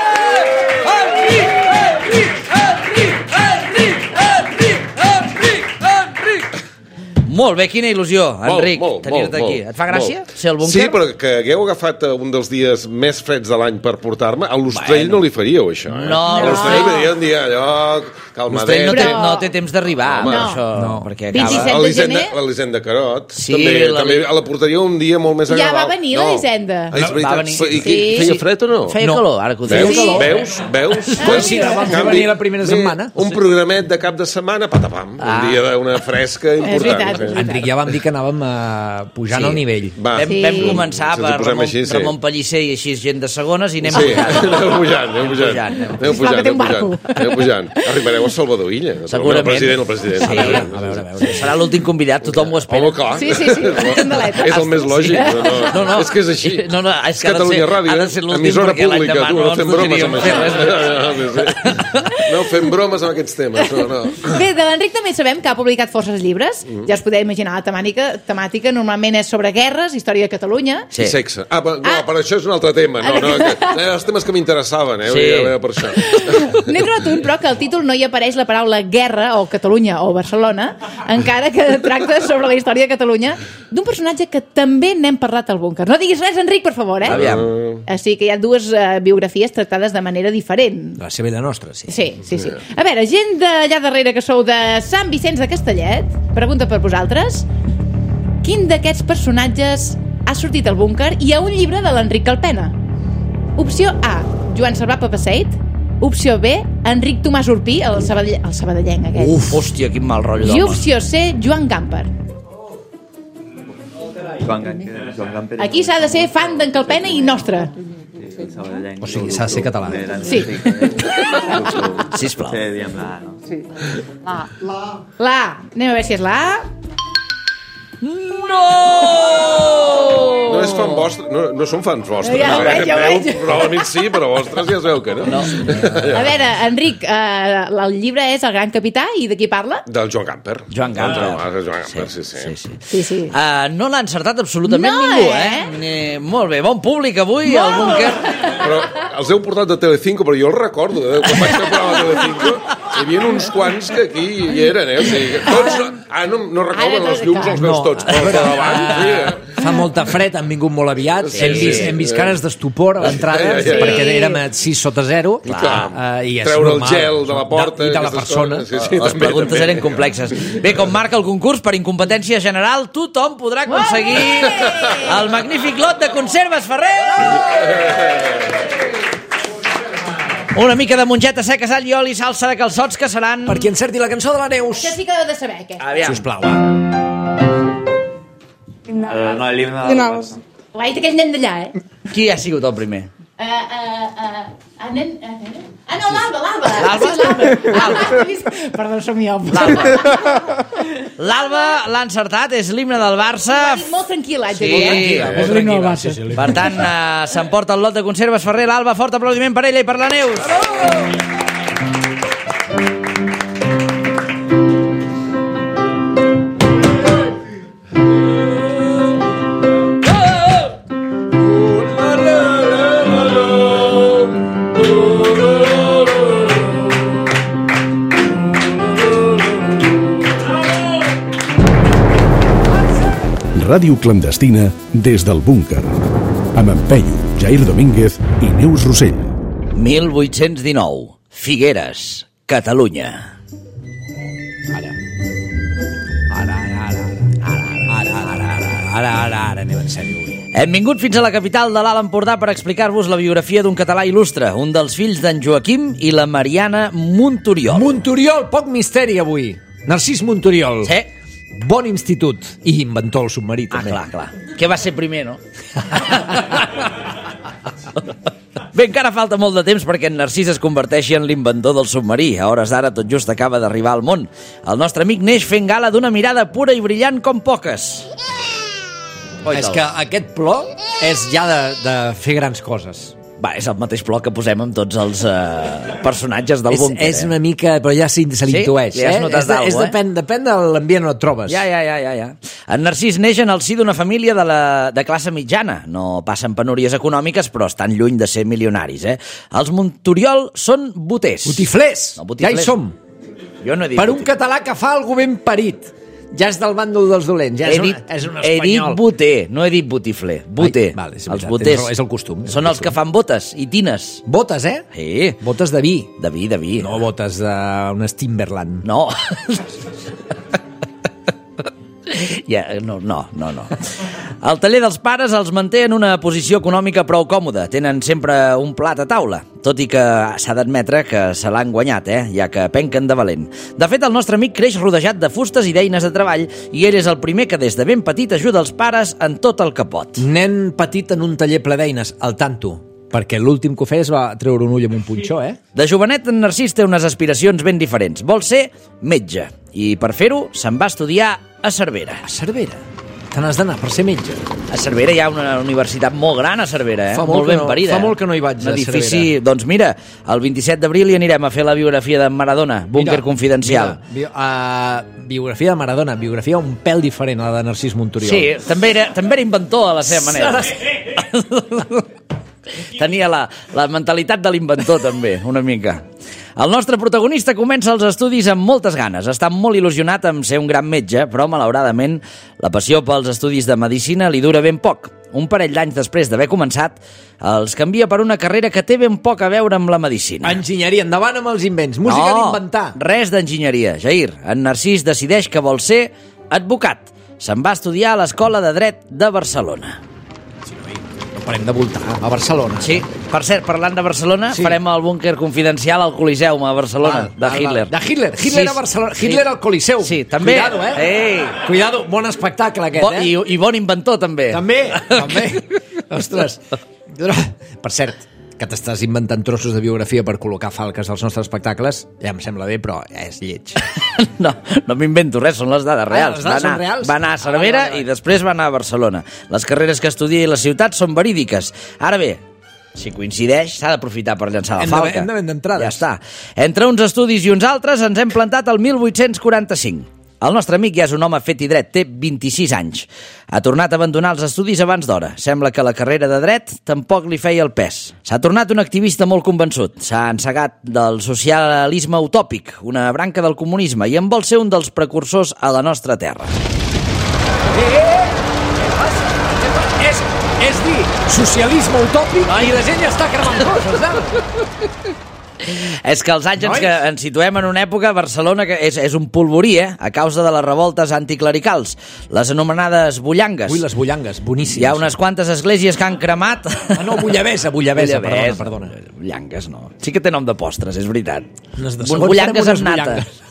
Speaker 3: Molt bé, quina il·lusió, Enric,
Speaker 1: molt, molt,
Speaker 3: tenir-te
Speaker 1: molt,
Speaker 3: aquí. Et fa gràcia
Speaker 1: molt.
Speaker 3: ser al búnquer?
Speaker 1: Sí, però que hagueu agafat eh, un dels dies més freds de l'any per portar-me, a l'Ostrell
Speaker 3: Bueno.
Speaker 1: no li faríeu, això, eh?
Speaker 3: No,
Speaker 1: a l'Ostrell
Speaker 3: no.
Speaker 1: podria un dia allò,
Speaker 3: L'Ostrell
Speaker 1: calmadet.
Speaker 3: no, té,
Speaker 6: Però-
Speaker 3: no té temps d'arribar,
Speaker 1: Home,
Speaker 3: això,
Speaker 4: no.
Speaker 3: perquè
Speaker 6: vint-i-set
Speaker 3: acaba...
Speaker 1: A l'Elisenda
Speaker 6: de gener?
Speaker 1: l'Elisenda Carot,
Speaker 3: Sí,
Speaker 1: també,
Speaker 3: la-
Speaker 1: també a la portaria un dia molt més
Speaker 6: Ja
Speaker 1: agradable.
Speaker 6: va venir l'Elisenda.
Speaker 1: Ah, és
Speaker 3: Va
Speaker 1: veritat.
Speaker 3: venir.
Speaker 1: I,
Speaker 6: Sí.
Speaker 1: i feia fred o no?
Speaker 3: Feia
Speaker 4: No.
Speaker 3: calor, ara que ho
Speaker 1: Veus?
Speaker 3: dius.
Speaker 6: Sí.
Speaker 1: Veus? Veus?
Speaker 6: Coincideix,
Speaker 1: En
Speaker 4: vam
Speaker 1: canvi,
Speaker 4: venir la primera
Speaker 1: bé,
Speaker 4: setmana.
Speaker 1: Un programet de cap de setmana, patapam,
Speaker 3: Ah.
Speaker 1: un dia d'una fresca important.
Speaker 6: veritat, és veritat.
Speaker 4: Enric, ja vam dir que anàvem uh, pujant
Speaker 3: Sí.
Speaker 4: al nivell.
Speaker 1: Va.
Speaker 3: Vam,
Speaker 6: Sí.
Speaker 3: vam començar
Speaker 1: Si ens hi
Speaker 3: per
Speaker 1: posem
Speaker 3: Ramon,
Speaker 1: així, sí.
Speaker 3: Ramon Pellicer i així gent de segones i anem
Speaker 1: Sí,
Speaker 3: pujant.
Speaker 1: aneu pujant, aneu pujant.
Speaker 3: pujant, anem
Speaker 1: Aneu
Speaker 6: Esclar,
Speaker 1: pujant,
Speaker 6: que té
Speaker 1: aneu
Speaker 6: un barco.
Speaker 1: pujant. Aneu pujant. Arribareu a Salvador Illa.
Speaker 3: Segurament.
Speaker 1: El president, el president.
Speaker 3: Sí, a veure, a veure, a veure. Serà l'últim convidat, tothom ho espera.
Speaker 1: Home, clar.
Speaker 6: Sí, sí, sí, candeletes.
Speaker 1: És el més lògic. No, no.
Speaker 3: No, no.
Speaker 1: És que és així.
Speaker 3: No, no, és que ha de
Speaker 1: Catalunya
Speaker 3: ser-
Speaker 1: Ràdio,
Speaker 3: ha de
Speaker 1: eh?
Speaker 3: ser l'últim
Speaker 1: Emissora
Speaker 3: perquè l'any
Speaker 1: pública,
Speaker 3: demà
Speaker 1: tu,
Speaker 3: no
Speaker 1: no
Speaker 3: ens
Speaker 1: fem bromes amb
Speaker 3: podríem
Speaker 1: això.
Speaker 3: fer
Speaker 1: No fem bromes amb aquests temes. No, no.
Speaker 6: Bé, de l'Enric també sabem que ha publicat forces llibres.
Speaker 1: Mm.
Speaker 6: Ja us podeu imaginar la temàtica. temàtica normalment és sobre guerres, història de Catalunya.
Speaker 3: Sí.
Speaker 1: I sexe. Ah, però, no,
Speaker 6: Ah.
Speaker 1: però això és un altre tema. No, no, que, eren els temes que m'interessaven, eh?
Speaker 3: Sí.
Speaker 1: Sí. Per això.
Speaker 6: N'he trobat un, però que al títol no hi apareix la paraula guerra, o Catalunya, o Barcelona, encara que tracta sobre la història de Catalunya, d'un personatge que també n'hem parlat al búnquer. No diguis res, Enric, per favor, eh?
Speaker 3: Aviam.
Speaker 6: Així que hi ha dues uh, biografies tractades de manera diferent.
Speaker 4: La seva i la nostra, sí.
Speaker 6: Sí, sí, sí. A veure, gent d'allà darrere que sou de Sant Vicenç de Castellet, pregunta per vosaltres, quin d'aquests personatges ha sortit al búnquer i a un llibre de l'Enric Calpena? Opció A, Joan Salvà Papaseit. Opció B, Enric Tomàs Urpí, el, sabadell, el sabadellenc aquest.
Speaker 3: Uf, hòstia, quin mal rotllo
Speaker 6: I
Speaker 3: d'home.
Speaker 6: opció C, Joan Gamper.
Speaker 8: Joan Gamper. Joan Gamper.
Speaker 6: Aquí s'ha de ser fan d'en Calpena i nostre.
Speaker 4: O sigui, s'ha de ser català.
Speaker 6: Sí.
Speaker 3: Sisplau.
Speaker 8: Sí, diguem la A, no? Sí.
Speaker 6: La A. Anem a veure si és la A.
Speaker 3: No!
Speaker 1: No és fan bo vostres, no, no són fans vostres.
Speaker 6: Ja ho veig, ja ho veig.
Speaker 1: Probablement sí, però vostres ja es veu que no. no.
Speaker 6: A veure, Enric, eh, el llibre és El gran capità i de qui parla?
Speaker 1: Del Joan Gamper.
Speaker 3: Joan Gamper.
Speaker 1: Ah, Joan Gamper, sí, sí.
Speaker 3: sí, sí.
Speaker 6: Sí, sí.
Speaker 3: Uh, no l'ha encertat absolutament
Speaker 6: No,
Speaker 3: ningú,
Speaker 6: eh?
Speaker 3: eh? Ni... Molt bé, bon públic avui,
Speaker 6: Molt.
Speaker 3: al búnquer.
Speaker 1: Però els heu portat de Telecinco, però jo els recordo, eh? Quan vaig fer el programa de Telecinco, hi havia uns quants que aquí hi eren, eh? O sigui, tots, ah, no, no recordo, els llums els veus
Speaker 4: No.
Speaker 1: tots, però de davant, sí, eh?
Speaker 4: Fa molta fred, han vingut molt aviat.
Speaker 1: Sí,
Speaker 4: hem, vist,
Speaker 1: sí.
Speaker 4: hem vist cares d'estupor a l'entrada,
Speaker 1: Sí.
Speaker 4: perquè érem a sis sota zero.
Speaker 1: Clar.
Speaker 4: Uh, i és
Speaker 1: Treure el
Speaker 4: normal.
Speaker 1: gel de la porta,
Speaker 4: De, I de la
Speaker 1: aquestes
Speaker 4: persona.
Speaker 1: coses. Sí, sí,
Speaker 3: Les
Speaker 1: també,
Speaker 3: preguntes
Speaker 1: també.
Speaker 3: eren complexes. Bé, com marca el concurs, per incompetència general, tothom podrà aconseguir el magnífic lot de conserves Ferrer. Una mica de mongeta seca, sal i oli, salsa de calçots, que seran...
Speaker 4: Per qui encerti la cançó de la Neus.
Speaker 6: Això sí que heu de saber, què?
Speaker 3: Aviam.
Speaker 4: Sisplau, va.
Speaker 8: Uh, no, el himne del Barça.
Speaker 6: L'ha dit aquell nen d'allà, eh?
Speaker 3: Qui ha sigut el primer?
Speaker 6: Uh, uh, uh, ah, nen, uh, nen? Ah, no, l'Alba, l'Alba.
Speaker 3: L'Alba?
Speaker 6: Sí, l'Alba. L'Alba. Perdó, som jo.
Speaker 3: L'Alba l'ha encertat, és l'himne del Barça.
Speaker 6: M'ha dit molt tranquil·la,
Speaker 3: Sí,
Speaker 6: sí,
Speaker 3: tranquil·la,
Speaker 6: és l'himne del Barça.
Speaker 3: Per tant, eh, s'emporta el lot de conserves Ferrer. L'Alba, fort aplaudiment per ella i per la Neus.
Speaker 2: Ràdio clandestina des del búnquer. Amb en Peyu, Jair Domínguez i Neus Rossell.
Speaker 3: mil vuit-cents dinou. Figueres, Catalunya.
Speaker 4: Ara. Ara, ara, ara. Ara, ara, ara, ara, ara, ara, ara, anem en sèrio avui.
Speaker 3: Hem vingut fins a la capital de l'Alt Empordà per explicar-vos la biografia d'un català il·lustre, un dels fills d'en Joaquim i la Mariana Montoriol.
Speaker 4: Montoriol, poc misteri avui. Narcís Montoriol.
Speaker 3: Sí.
Speaker 4: Bon institut i inventor el submarí,
Speaker 3: Ah,
Speaker 4: també.
Speaker 3: clar, clar. Què va ser primer, no? Bé, encara falta molt de temps perquè en Narcís es converteixi en l'inventor del submarí. A hores d'ara tot just acaba d'arribar al món. El nostre amic neix fent gala d'una mirada pura i brillant com poques. Oi,
Speaker 4: És que aquest plor és ja de, de fer grans coses.
Speaker 3: Va, és el mateix plor que posem amb tots els uh, personatges del
Speaker 4: És,
Speaker 3: búnquer.
Speaker 4: és una mica, però ja se, se l'intueix.
Speaker 3: Li has
Speaker 4: eh?
Speaker 3: notat
Speaker 4: és, de, és
Speaker 3: d'algú, eh?
Speaker 4: depèn, depèn de l'ambient on et trobes.
Speaker 3: Ja, ja, ja, ja, ja. En Narcís neix en el si d'una família de, la, de classe mitjana. No passen penúries econòmiques, però estan lluny de ser milionaris, eh? Els Montoriol són boters.
Speaker 4: Botiflers,
Speaker 3: No, botiflers.
Speaker 4: ja hi som.
Speaker 3: Jo no he dit
Speaker 4: Per un
Speaker 3: botiflers.
Speaker 4: català que fa algú ben parit. Ja és del bàndol dels dolents, ja
Speaker 3: He
Speaker 4: és, un,
Speaker 3: dit,
Speaker 4: és un
Speaker 3: he dit
Speaker 4: espanyol.
Speaker 3: boter, no he dit botifler. Boter.
Speaker 4: Ai, vale, és
Speaker 3: els
Speaker 4: veritat,
Speaker 3: boters.
Speaker 4: és el- és el costum, és
Speaker 3: Són
Speaker 4: el
Speaker 3: els que fan botes i tines.
Speaker 4: Botes, eh?
Speaker 3: Sí.
Speaker 4: Botes de vi.
Speaker 3: De vi, de vi.
Speaker 4: No botes d'unes Timberland.
Speaker 3: No. Ja, no, no, no, no. El taller dels pares els manté en una posició econòmica prou còmoda. Tenen sempre un plat a taula, tot i que s'ha d'admetre que se l'han guanyat, eh? Ja que penquen de valent. De fet, el nostre amic creix rodejat de fustes i d'eines de treball i ell és el primer que des de ben petit ajuda els pares en tot el que pot.
Speaker 4: Nen petit en un taller ple d'eines, al tanto. Perquè l'últim que ho feia es va treure un ull amb un punxó, eh?
Speaker 3: De jovenet, en Narcís té unes aspiracions ben diferents. Vol ser metge i per fer-ho se'n va estudiar a Cervera.
Speaker 4: A Cervera. Te n'has d'anar per ser metge.
Speaker 3: A Cervera hi ha una universitat molt gran a Cervera, eh?
Speaker 4: Fa molt que
Speaker 3: ben
Speaker 4: no-
Speaker 3: parida.
Speaker 4: fa
Speaker 3: eh?
Speaker 4: molt que no hi vaig,
Speaker 3: Un
Speaker 4: a
Speaker 3: edifici,
Speaker 4: Cervera.
Speaker 3: doncs mira, el vint-i-set d'abril hi anirem a fer la biografia de Maradona, búnquer
Speaker 4: Mira,
Speaker 3: confidencial.
Speaker 4: Mira, bi uh, biografia de Maradona, biografia un pèl diferent a la de Narcís Montoriol.
Speaker 3: Sí, també era, també era inventor a la seva manera. Tenia la, la mentalitat de l'inventor, també, una mica. El nostre protagonista comença els estudis amb moltes ganes. Està molt il·lusionat amb ser un gran metge, però, malauradament, la passió pels estudis de medicina li dura ben poc. Un parell d'anys després d'haver començat, els canvia per una carrera que té ben poc a veure amb la medicina.
Speaker 4: Enginyeria, endavant amb els invents. Música d'inventar.
Speaker 3: Res d'enginyeria, Jair. En Narcís decideix que vol ser advocat. Se'n va estudiar a l'Escola de Dret de Barcelona.
Speaker 4: No parem de voltar a Barcelona.
Speaker 3: Sí, per cert, parlant de Barcelona,
Speaker 4: Sí.
Speaker 3: farem el búnquer confidencial al Coliseum a Barcelona,
Speaker 4: Val,
Speaker 3: de
Speaker 4: val,
Speaker 3: Hitler.
Speaker 4: val. De Hitler. Hitler
Speaker 3: Sí,
Speaker 4: a Barcelona.
Speaker 3: sí.
Speaker 4: Hitler al Coliseu.
Speaker 3: Sí, també.
Speaker 4: Cuidado, eh?
Speaker 3: Ei.
Speaker 4: Cuidado, bon espectacle aquest,
Speaker 3: Bo,
Speaker 4: eh?
Speaker 3: i, I bon inventor, també.
Speaker 4: També, també. Ostres. Per cert, que t'estàs inventant trossos de biografia per col·locar falques als nostres espectacles, ja em sembla bé, però és lleig.
Speaker 3: No, no m'invento res, són les dades reals.
Speaker 4: Ah, les dades
Speaker 3: va anar,
Speaker 4: són reals?
Speaker 3: Va anar a Cervera
Speaker 4: Ah, vale, vale.
Speaker 3: i després va anar a Barcelona. Les carreres que estudia i les ciutats són verídiques. Ara bé, si coincideix, s'ha d'aprofitar per llançar la
Speaker 4: Hem de-
Speaker 3: falca.
Speaker 4: hem de vendre entrades.
Speaker 3: Ja està. Entre uns estudis i uns altres ens hem plantat el mil vuit-cents quaranta-cinc. El nostre amic ja és un home fet i dret, té vint-i-sis anys. Ha tornat a abandonar els estudis abans d'hora. Sembla que la carrera de dret tampoc li feia el pes. S'ha tornat un activista molt convençut. S'ha encegat del socialisme utòpic, una branca del comunisme, i en vol ser un dels precursors a la nostra terra.
Speaker 4: És, és dir, socialisme utòpic i la gent ja està cremant coses, eh?
Speaker 3: És que els anys en
Speaker 4: Nois.
Speaker 3: què ens situem en una època, Barcelona que és, és un polvorí, eh? A causa de les revoltes anticlericals, les anomenades bullangues.
Speaker 4: Ui, les bullangues, boníssimes.
Speaker 3: Hi ha unes quantes esglésies que han cremat...
Speaker 4: Ah, no, bullabesa, bullabesa, perdona, perdona.
Speaker 3: Bullangues, no. Sí que té nom de postres, és veritat.
Speaker 4: Unes de
Speaker 3: Un
Speaker 4: segons
Speaker 3: bullangues
Speaker 4: farem
Speaker 3: amb
Speaker 4: unes
Speaker 3: nata.
Speaker 4: bullangues.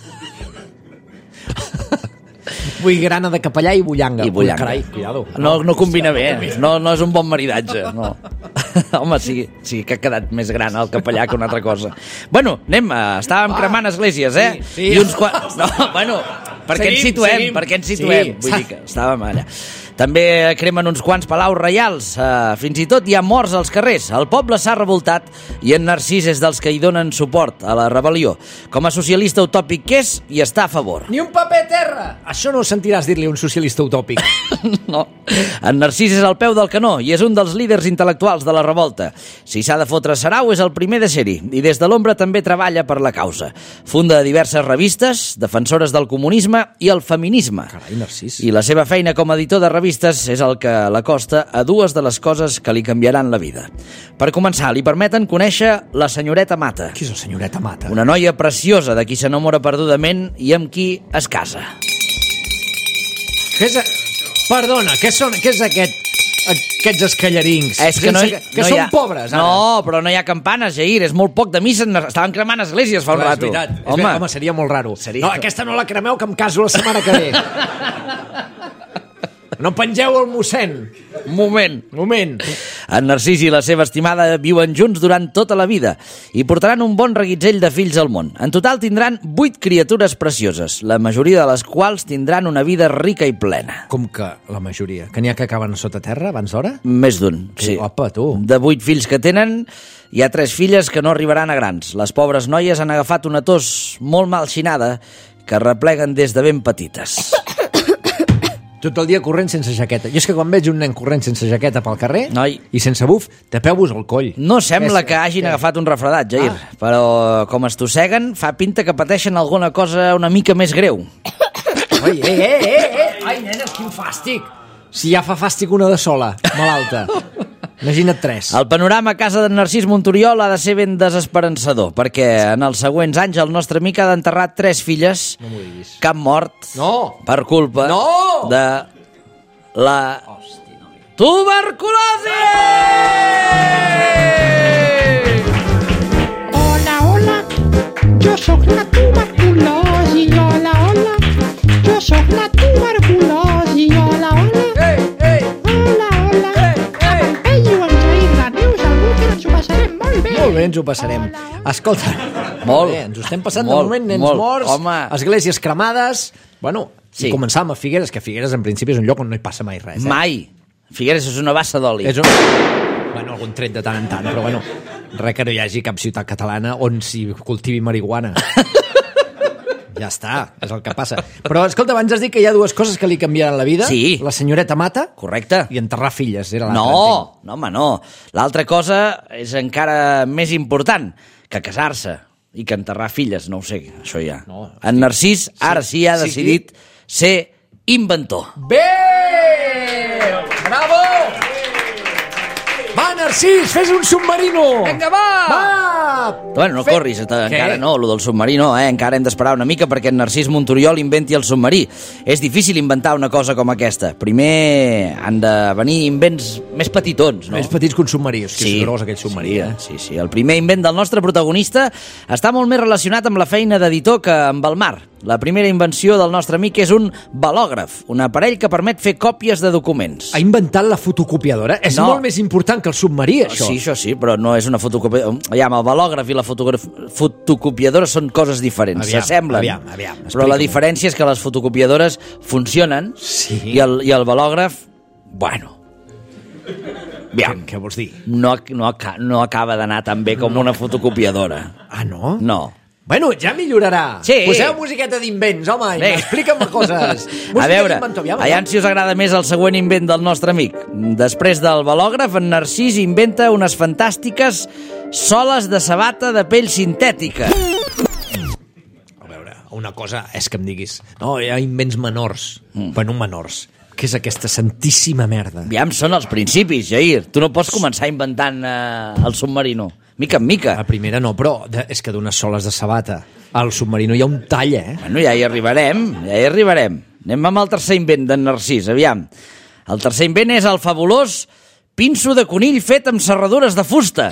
Speaker 4: Vull grana de capellà i bullanga.
Speaker 3: I bullanga.
Speaker 4: Ui, carai, cuidado.
Speaker 3: No, no combina bé, no, no és un bon maridatge, no. Home, sí, sí que ha quedat més gran el capellà que una altra cosa. Bueno, anem, eh, estàvem cremant esglésies, eh?
Speaker 4: Sí, sí.
Speaker 3: I uns quants... No, bueno, per què ens
Speaker 4: Seguim,
Speaker 3: situem?
Speaker 4: seguim.
Speaker 3: Per què ens situem?
Speaker 4: Sí.
Speaker 3: Vull dir que estàvem allà. També cremen uns quants palaus reials. Uh, fins i tot hi ha morts als carrers. El poble s'ha revoltat i en Narcís és dels que hi donen suport a la rebel·lió. Com a socialista utòpic que és, hi està a favor.
Speaker 4: Ni un paper a terra! Això no ho sentiràs dir-li a un socialista utòpic.
Speaker 3: No. En Narcís és al peu del canó i és un dels líders intel·lectuals de la revolta. Si s'ha de fotre sarau, és el primer de ser-hi i des de l'ombra també treballa per la causa. Funda diverses revistes, defensores del comunisme i el feminisme.
Speaker 4: Carai, Narcís.
Speaker 3: I la seva feina com a editor de revistes és el que l'acosta a dues de les coses que li canviaran la vida. Per començar, li permeten conèixer la senyoreta Mata.
Speaker 4: Qui és la senyoreta Mata?
Speaker 3: Una noia preciosa de qui s'enamora perdudament i amb qui es casa.
Speaker 4: Què és... A... Perdona, què, són, què és aquest, aquests escallarins?
Speaker 3: És que no, hi-
Speaker 4: Sense- que
Speaker 3: no
Speaker 4: són
Speaker 3: hi ha,
Speaker 4: pobres, ara.
Speaker 3: No, però no hi ha campanes, Jair. És molt poc de missa. Estaven cremant esglésies fa un
Speaker 4: Clar,
Speaker 3: rato.
Speaker 4: És veritat. És
Speaker 3: Home,
Speaker 4: veritat. Home, seria molt raro.
Speaker 3: Seria-
Speaker 4: No, aquesta no la cremeu, que em caso la setmana que ve. No pengeu el mossèn.
Speaker 3: un moment.
Speaker 4: Un moment.
Speaker 3: En Narcís i la seva estimada viuen junts durant tota la vida i portaran un bon reguitzell de fills al món. En total tindran vuit criatures precioses, la majoria de les quals tindran una vida rica i plena.
Speaker 4: Com que la majoria? Que n'hi ha que acaben sota terra abans d'hora?
Speaker 3: Més d'un, sí.
Speaker 4: Opa, tu.
Speaker 3: De vuit fills que tenen, hi ha tres filles que no arribaran a grans. Les pobres noies han agafat una tos molt malxinada que repleguen des de ben petites.
Speaker 4: Tot el dia corrent sense jaqueta. Jo és que quan veig un nen corrent sense jaqueta pel carrer
Speaker 3: Noi.
Speaker 4: i sense buf, tapeu-vos el coll.
Speaker 3: No sembla
Speaker 4: És-
Speaker 3: que hagin
Speaker 4: què?
Speaker 3: agafat un refredat, Jair,
Speaker 4: Ah.
Speaker 3: però com estosseguen, fa pinta que pateixen alguna cosa una mica més greu.
Speaker 4: Ai, eh, eh, eh, eh. Ai, nenes, quin fàstic. Si ja fa fàstic una de sola, malalta. Imagina't tres.
Speaker 3: El panorama a casa d'en Narcís Montoriol ha de ser ben desesperançador, perquè en els següents anys el nostre amic ha d'enterrar tres filles,
Speaker 4: No m'ho diguis.
Speaker 3: cap mort,
Speaker 4: No!
Speaker 3: per culpa
Speaker 4: No!
Speaker 3: de la tuberculosi!
Speaker 9: Hola, hola, jo sóc la tuberculosi, hola, hola, jo sóc la tuberculosi, hola, hola,
Speaker 4: Ei, ei!
Speaker 9: hola, hola, amb el Pell i el Jair de Neus al Búnquer ens ho passarem molt bé.
Speaker 4: Molt bé, ens ho passarem. Escolta,
Speaker 3: Molt.
Speaker 4: bé, ens ho estem passant
Speaker 3: Molt,
Speaker 4: de moment, nens
Speaker 3: molt.
Speaker 4: morts,
Speaker 3: Home.
Speaker 4: esglésies cremades... Bueno,
Speaker 3: Sí.
Speaker 4: i començàvem a Figueres, que Figueres en principi és un lloc on no hi passa mai res. Eh?
Speaker 3: Mai. Figueres és una bassa d'oli.
Speaker 4: És un... Bueno, algun tret de tant en tant, però bueno, res que no hi hagi cap ciutat catalana on s'hi cultivi marihuana. Ja està, és el que passa. Però, escolta, abans has dit que hi ha dues coses que li canviaran la vida.
Speaker 3: Sí.
Speaker 4: La senyoreta Mata
Speaker 3: Correcte.
Speaker 4: i enterrar filles. Era l'altra,
Speaker 3: No, no, home, no. L'altra cosa és encara més important que casar-se i que enterrar filles, no ho sé, això ja.
Speaker 4: No,
Speaker 3: en Narcís ara sí ha
Speaker 4: sí,
Speaker 3: decidit ser inventor.
Speaker 4: Bé! Bravo! Va, Narcís, fes un submarino!
Speaker 3: Vinga, va!
Speaker 4: Va!
Speaker 3: Bueno, no
Speaker 4: Fet.
Speaker 3: corris, encara
Speaker 4: Què?
Speaker 3: no, el del submarí no, eh? Encara hem d'esperar una mica perquè en Narcís Montoriol inventi el submarí. És difícil inventar una cosa com aquesta. Primer han de venir invents més petitons, no?
Speaker 4: Més petits que un submarí, és que és gros aquell submarí,
Speaker 3: sí,
Speaker 4: eh?
Speaker 3: Sí, sí. El primer invent del nostre protagonista està molt més relacionat amb la feina d'editor que amb el mar. La primera invenció del nostre amic és un balògraf, un aparell que permet fer còpies de documents.
Speaker 4: Ha inventat la fotocopiadora? És
Speaker 3: No.
Speaker 4: molt més important que el submarí, això.
Speaker 3: Sí, això sí, però no és una fotocopiadora. Aviam, el balògraf i la fotograf... fotocopiadora són coses diferents,
Speaker 4: Aviam,
Speaker 3: s'assemblen.
Speaker 4: aviam, aviam,
Speaker 3: Però la
Speaker 4: explica'm-ho.
Speaker 3: diferència és que les fotocopiadores funcionen
Speaker 4: Sí.
Speaker 3: i, el, i el balògraf, bueno, aviam,
Speaker 4: Què, què vols dir?
Speaker 3: no, no, aca- no acaba d'anar tan bé com una fotocopiadora.
Speaker 4: Ah, no?
Speaker 3: No.
Speaker 4: Bueno, ja millorarà.
Speaker 3: Sí.
Speaker 4: Poseu musiqueta d'invents, home, i
Speaker 3: Vinga.
Speaker 4: explica'm coses.
Speaker 3: A veure,
Speaker 4: d'inventor, aviam,
Speaker 3: aviam si us agrada més el següent invent del nostre amic. Després del balògraf, en Narcís inventa unes fantàstiques soles de sabata de pell sintètica.
Speaker 4: A veure, una cosa és que em diguis, no, hi ha invents menors, mm. bueno, menors, què és aquesta santíssima merda?
Speaker 3: Aviam, són els principis, Jair. Tu no pots començar inventant eh, el submarino. Mica en mica.
Speaker 4: La primera no, però de, és que d'unes soles de sabata al submarino hi ha un tall, eh?
Speaker 3: Bueno, ja hi arribarem, ja hi arribarem. Anem amb el tercer invent d'en Narcís, aviam. El tercer invent és el fabulós pinso de conill fet amb serradures de fusta.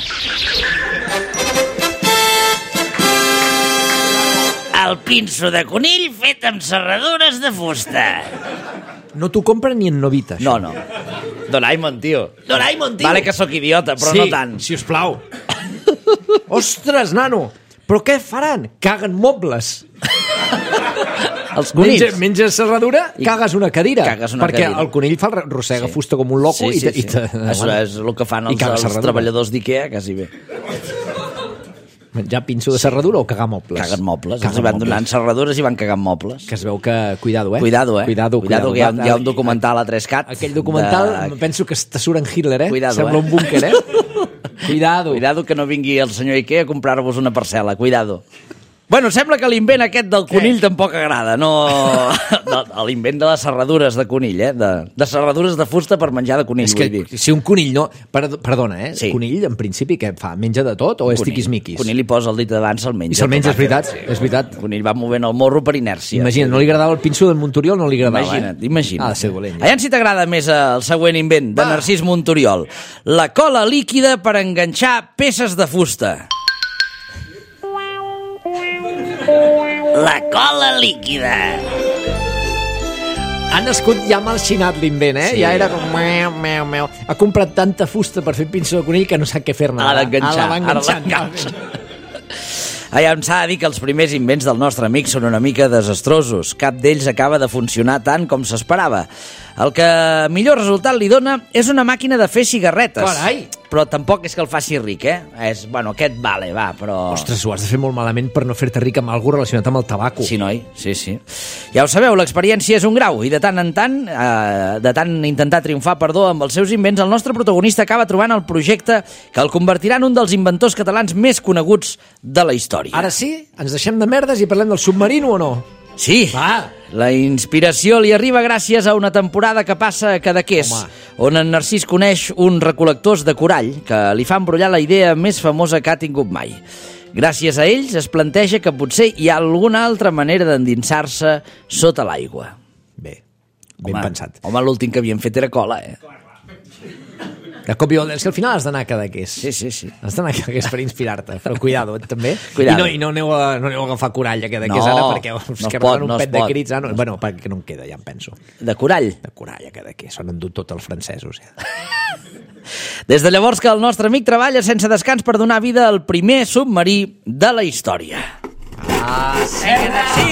Speaker 3: El pinso de conill fet amb serradures de fusta.
Speaker 4: No t'ho compren ni en Novita, això.
Speaker 3: No, no. Doraemon, tio.
Speaker 4: Doraemon, tio!
Speaker 3: Vale que sóc idiota, però
Speaker 4: sí,
Speaker 3: no tant.
Speaker 4: si us plau. Ostres, nano, però què faran? Caguen mobles.
Speaker 3: Els conills.
Speaker 4: Menges, menges serradura,
Speaker 3: I
Speaker 4: cagues una cadira.
Speaker 3: cagues una
Speaker 4: perquè
Speaker 3: cadira.
Speaker 4: el conill fa arrossega
Speaker 3: Sí.
Speaker 4: fusta com un loco
Speaker 3: Sí,
Speaker 4: i...
Speaker 3: sí,
Speaker 4: te-
Speaker 3: sí.
Speaker 4: i te,
Speaker 3: Això és el que fan
Speaker 4: i
Speaker 3: els,
Speaker 4: caga
Speaker 3: els
Speaker 4: serradura.
Speaker 3: treballadors d'Ikea, quasi bé.
Speaker 4: Menjar pinso de serradura o cagar mobles?
Speaker 3: Caguen mobles.
Speaker 4: Caguen
Speaker 3: Els van
Speaker 4: mobles.
Speaker 3: donant serradures i van cagant mobles.
Speaker 4: Que es veu que... Cuidado, eh?
Speaker 3: Cuidado, eh?
Speaker 4: Cuidado,
Speaker 3: cuidado,
Speaker 4: cuidado.
Speaker 3: que hi ha,
Speaker 4: Va,
Speaker 3: hi ha un documental a tres cat.
Speaker 4: Aquell documental,
Speaker 3: de...
Speaker 4: penso que està surt en Hitler, eh?
Speaker 3: Cuidado,
Speaker 4: Sembla
Speaker 3: eh?
Speaker 4: un búnquer, eh? Cuidado.
Speaker 3: Cuidado que no vingui el senyor Ikea a comprar-vos una parcel·la. Cuidado. Bueno, sembla que l'invent aquest del conill Què? tampoc agrada, no... L'invent de les serradures de conill, eh? De, de serradures de fusta per menjar de conill,
Speaker 4: És que
Speaker 3: vull dir.
Speaker 4: si un conill no... Perd- Perdona, eh?
Speaker 3: Sí.
Speaker 4: Conill, en principi, què fa? Menja de tot o és tiquismiquis?
Speaker 3: Conill li posa el dit davant, se'l menja.
Speaker 4: I se'l menja, és veritat,
Speaker 3: Sí.
Speaker 4: és veritat.
Speaker 3: Conill va movent el morro per inèrcia.
Speaker 4: Imagina't, no li agradava el pinso del Montoriol, no li agradava,
Speaker 3: Imagina't,
Speaker 4: eh?
Speaker 3: imagina't.
Speaker 4: Ha de ser dolent. Ja.
Speaker 3: Aviam si t'agrada més el següent invent de
Speaker 4: Va.
Speaker 3: Narcís Montoriol. La cola líquida per enganxar peces de fusta. La cola líquida.
Speaker 4: Ha nascut ja malxinat l'invent, eh?
Speaker 3: Sí.
Speaker 4: Ja era com... Meu, meu, meu. Ha comprat tanta fusta per fer pinso de conill que no sap què fer-ne.
Speaker 3: Ha d'enganxar.
Speaker 4: Ara la va
Speaker 3: Ara
Speaker 4: enganxant.
Speaker 3: l'enganxa. Aviam, s'ha de dir que els primers invents del nostre amic són una mica desastrosos. Cap d'ells acaba de funcionar tant com s'esperava. El que millor resultat li dona és una màquina de fer cigarretes.
Speaker 4: Carai!
Speaker 3: Però tampoc és que el faci ric, eh? És, bueno, aquest vale, va, però...
Speaker 4: Ostres, ho has de fer molt malament per no fer-te ric amb alguna relacionat amb el tabaco.
Speaker 3: Sí, noi, sí, sí. Ja ho sabeu, l'experiència és un grau i de tant en tant, eh, de tant intentar triomfar, perdó, amb els seus invents, el nostre protagonista acaba trobant el projecte que el convertirà en un dels inventors catalans més coneguts de la història.
Speaker 4: Ara sí? Ens deixem de merdes i parlem del submarino o no?
Speaker 3: Sí,
Speaker 4: Va.
Speaker 3: la inspiració li arriba gràcies a una temporada que passa a Cadaqués,
Speaker 4: Home.
Speaker 3: on en Narcís coneix uns recol·lectors de corall que li fan brollar la idea més famosa que ha tingut mai. Gràcies a ells es planteja que potser hi ha alguna altra manera d'endinsar-se sota l'aigua.
Speaker 4: Bé, ben
Speaker 3: home,
Speaker 4: pensat.
Speaker 3: Home, l'últim que havien fet era cola, eh?
Speaker 4: De cop i volta, és que al final has d'anar a Cadaqués.
Speaker 3: Sí, sí, sí.
Speaker 4: Has d'anar a Cadaqués per inspirar-te, però cuidado, eh, també.
Speaker 3: Cuidado.
Speaker 4: I no, i no, aneu a, no aneu a agafar corall a Cadaqués
Speaker 3: No,
Speaker 4: ara, perquè
Speaker 3: no
Speaker 4: us
Speaker 3: es
Speaker 4: que
Speaker 3: pot,
Speaker 4: un
Speaker 3: no es
Speaker 4: pet de
Speaker 3: pot.
Speaker 4: crits. Ah, no, bueno, perquè no en queda, ja em penso.
Speaker 3: De corall.
Speaker 4: De corall a Cadaqués, s'han endut tots els francesos. Ja.
Speaker 3: Des de llavors que el nostre amic treballa sense descans per donar vida al primer submarí de la història.
Speaker 4: Ah, sí, sí!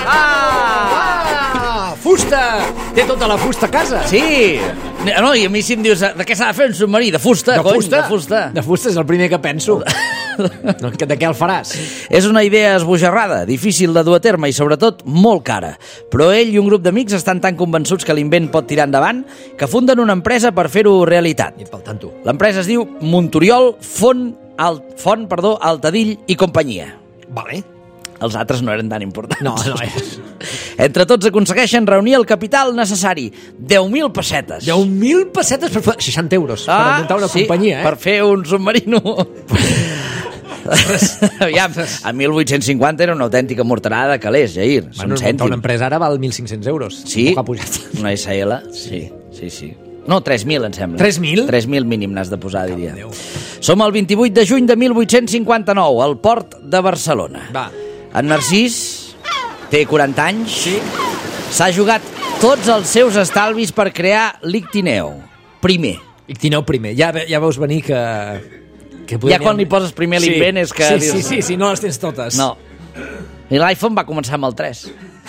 Speaker 4: Ah, fusta! Té tota la fusta a casa.
Speaker 3: Sí! No, i a mi si em dius de què s'ha de fer un submarí? De fusta,
Speaker 4: De
Speaker 3: cony,
Speaker 4: fusta?
Speaker 3: de fusta.
Speaker 4: De fusta és el primer que penso. No, de què el faràs?
Speaker 3: És una idea esbojarrada, difícil de dur a terme i, sobretot, molt cara. Però ell i un grup d'amics estan tan convençuts que l'invent pot tirar endavant que funden una empresa per fer-ho realitat.
Speaker 4: I pel tanto.
Speaker 3: L'empresa es diu Montoriol Font, Alt, Font perdó, Altadill i companyia.
Speaker 4: Vale.
Speaker 3: Els altres no eren tan importants.
Speaker 4: No, no és...
Speaker 3: Entre tots aconsegueixen reunir el capital necessari, deu mil pessetes.
Speaker 4: deu mil pessetes per fer... seixanta euros per muntar una
Speaker 3: sí,
Speaker 4: companyia, eh?
Speaker 3: per fer un submarino. Aviam, a mil vuit-cents cinquanta era una autèntica morterada de calés, Jair. Són
Speaker 4: Bueno,
Speaker 3: cèntims.
Speaker 4: una empresa ara val mil cinc-cents euros.
Speaker 3: Sí,
Speaker 4: Poc ha pujat.
Speaker 3: una essa ele, sí, sí, sí. No, tres mil, em sembla.
Speaker 4: tres mil?
Speaker 3: tres mil mínim n'has de posar, diria. Som el vint-i-vuit de juny de mil vuit-cents cinquanta-nou, al port de Barcelona.
Speaker 4: Va.
Speaker 3: En Narcís té quaranta anys. Sí. S'ha jugat tots els seus estalvis per crear l'Ictineu. Primer.
Speaker 4: Ictineu primer. Ja, ve- ja veus venir que... que
Speaker 3: Ja quan li poses primer l'invent és que
Speaker 4: Sí,
Speaker 3: dius-
Speaker 4: sí, sí, sí, no les tens totes.
Speaker 3: No. I l'iPhone va començar amb el tres.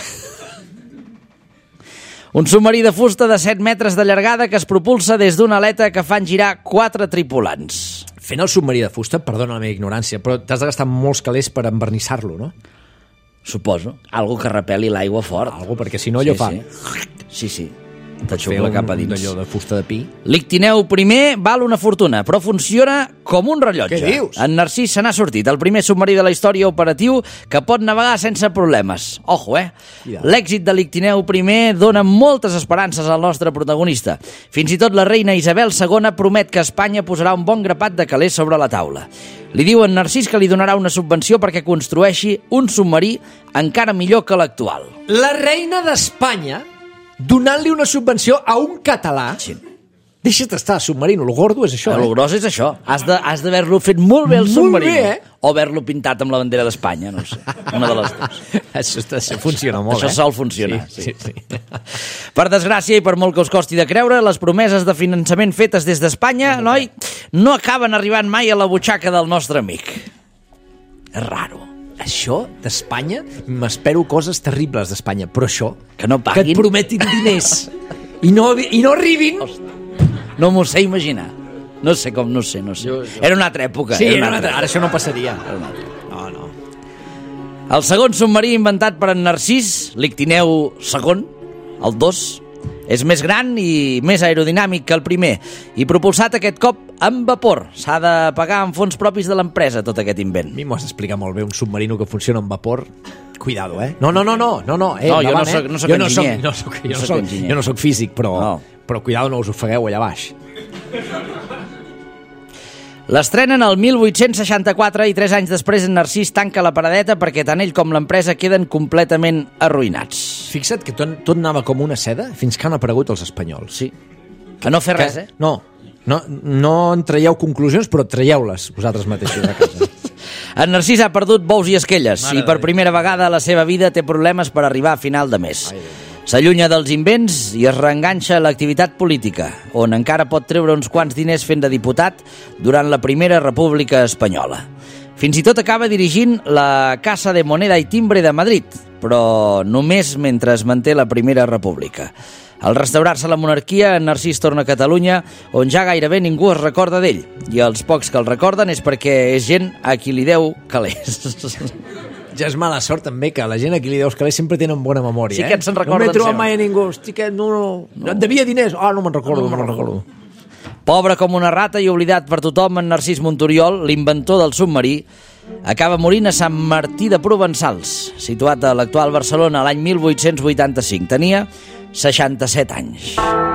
Speaker 3: Un submarí de fusta de set metres de llargada que es propulsa des d'una aleta que fan girar quatre tripulants.
Speaker 4: Fent el submarí de fusta, perdona la meva ignorància, però t'has de gastar molts calés per envernissar-lo, no?
Speaker 3: Suposo. Algo que repeli l'aigua fort.
Speaker 4: Algo, perquè si no allò fa...
Speaker 3: Sí, sí. Te
Speaker 4: Fer
Speaker 3: xucla
Speaker 4: un-
Speaker 3: cap a dins.
Speaker 4: d'allò de fusta de pi.
Speaker 3: L'Ictineu primer val una fortuna, però funciona com un rellotge.
Speaker 4: Què dius?
Speaker 3: En Narcís se n'ha sortit, el primer submarí de la història operatiu que pot navegar sense problemes. Ojo, eh?
Speaker 4: Cuidado.
Speaker 3: L'èxit de l'Ictineu primer dona moltes esperances al nostre protagonista. Fins i tot la reina Isabel segona promet que Espanya posarà un bon grapat de calés sobre la taula. Li diu en Narcís que li donarà una subvenció perquè construeixi un submarí encara millor que l'actual.
Speaker 4: La reina d'Espanya donant-li una subvenció a un català.
Speaker 3: Sí.
Speaker 4: Deixa't estar, submarino. Lo gordo és això,
Speaker 3: El
Speaker 4: eh?
Speaker 3: gros és això. Has de- has d'haver-lo fet molt bé el
Speaker 4: Molt
Speaker 3: submarí.
Speaker 4: bé, eh?
Speaker 3: O haver-lo pintat amb la bandera d'Espanya, no ho sé. Una de les dues.
Speaker 4: Això, està, això funciona molt,
Speaker 3: Això
Speaker 4: eh?
Speaker 3: sol funcionar,
Speaker 4: Sí, sí, sí.
Speaker 3: Per desgràcia, i per molt que us costi de creure, les promeses de finançament fetes des d'Espanya, noi, no acaben arribant mai a la butxaca del nostre amic. És raro.
Speaker 4: Això d'Espanya, m'espero coses terribles d'Espanya, però això,
Speaker 3: Que no
Speaker 4: que
Speaker 3: paguin.
Speaker 4: et prometin diners i no, i no arribin...
Speaker 3: No m'ho sé imaginar. No sé com, no sé, no sé. Era una altra època.
Speaker 4: Sí,
Speaker 3: era
Speaker 4: era
Speaker 3: una
Speaker 4: una
Speaker 3: altra.
Speaker 4: altra, ara això no passaria.
Speaker 3: No, no. El segon submarí inventat per en Narcís, l'Ictineu segon, el dos, és més gran i més aerodinàmic que el primer i propulsat aquest cop amb vapor. S'ha de pagar amb fons propis de l'empresa tot aquest invent.
Speaker 4: A mi m'ho has d'explicar molt bé, un submarino que funciona amb vapor. Cuidado, eh? No, no, no, no, no, no, eh,
Speaker 3: No, jo
Speaker 4: endavant,
Speaker 3: no soc-
Speaker 4: eh?
Speaker 3: no soc
Speaker 4: jo no
Speaker 3: enginyer.
Speaker 4: Soc, no soc, jo,
Speaker 3: No
Speaker 4: no
Speaker 3: soc
Speaker 4: soc,
Speaker 3: enginyer.
Speaker 4: jo no soc físic, però,
Speaker 3: No.
Speaker 4: però cuidado, no us ofegueu allà baix.
Speaker 3: L'estrenen el mil vuit-cents seixanta-quatre i tres anys després en Narcís tanca la paradeta perquè tant ell com l'empresa queden completament arruïnats.
Speaker 4: Fixa't que tot, tot anava com una seda fins que han aparegut els espanyols.
Speaker 3: Sí. A no fer res, eh?
Speaker 4: No, no, no en traieu conclusions, però traieu-les vosaltres mateixos a casa.
Speaker 3: En Narcís ha perdut bous i esquelles
Speaker 4: Mare
Speaker 3: i per
Speaker 4: de
Speaker 3: primera vegada a la seva vida té problemes per arribar a final de mes. S'allunya dels invents i es reenganxa a l'activitat política, on encara pot treure uns quants diners fent de diputat durant la Primera República Espanyola. Fins i tot acaba dirigint la Casa de Moneda i Timbre de Madrid, però només mentre es manté la Primera República. Al restaurar-se la monarquia, en Narcís torna a Catalunya, on ja gairebé ningú es recorda d'ell, i els pocs que el recorden és perquè és gent a qui li deu calés.
Speaker 4: Ja és mala sort també que la gent a qui li deus calés sempre tenen bona memòria,
Speaker 3: Sí,
Speaker 4: eh?
Speaker 3: aquests se'n recorden
Speaker 4: No m'he trobat
Speaker 3: sempre.
Speaker 4: mai a ningú. Hosti, que no, no, no. Et devia diners. Ah, no me'n recordo, no, me'n recordo.
Speaker 3: Pobre com una rata i oblidat per tothom, en Narcís Montoriol, l'inventor del submarí, acaba morint a Sant Martí de Provençals, situat a l'actual Barcelona l'any mil vuit-cents vuitanta-cinc. Tenia seixanta-set anys.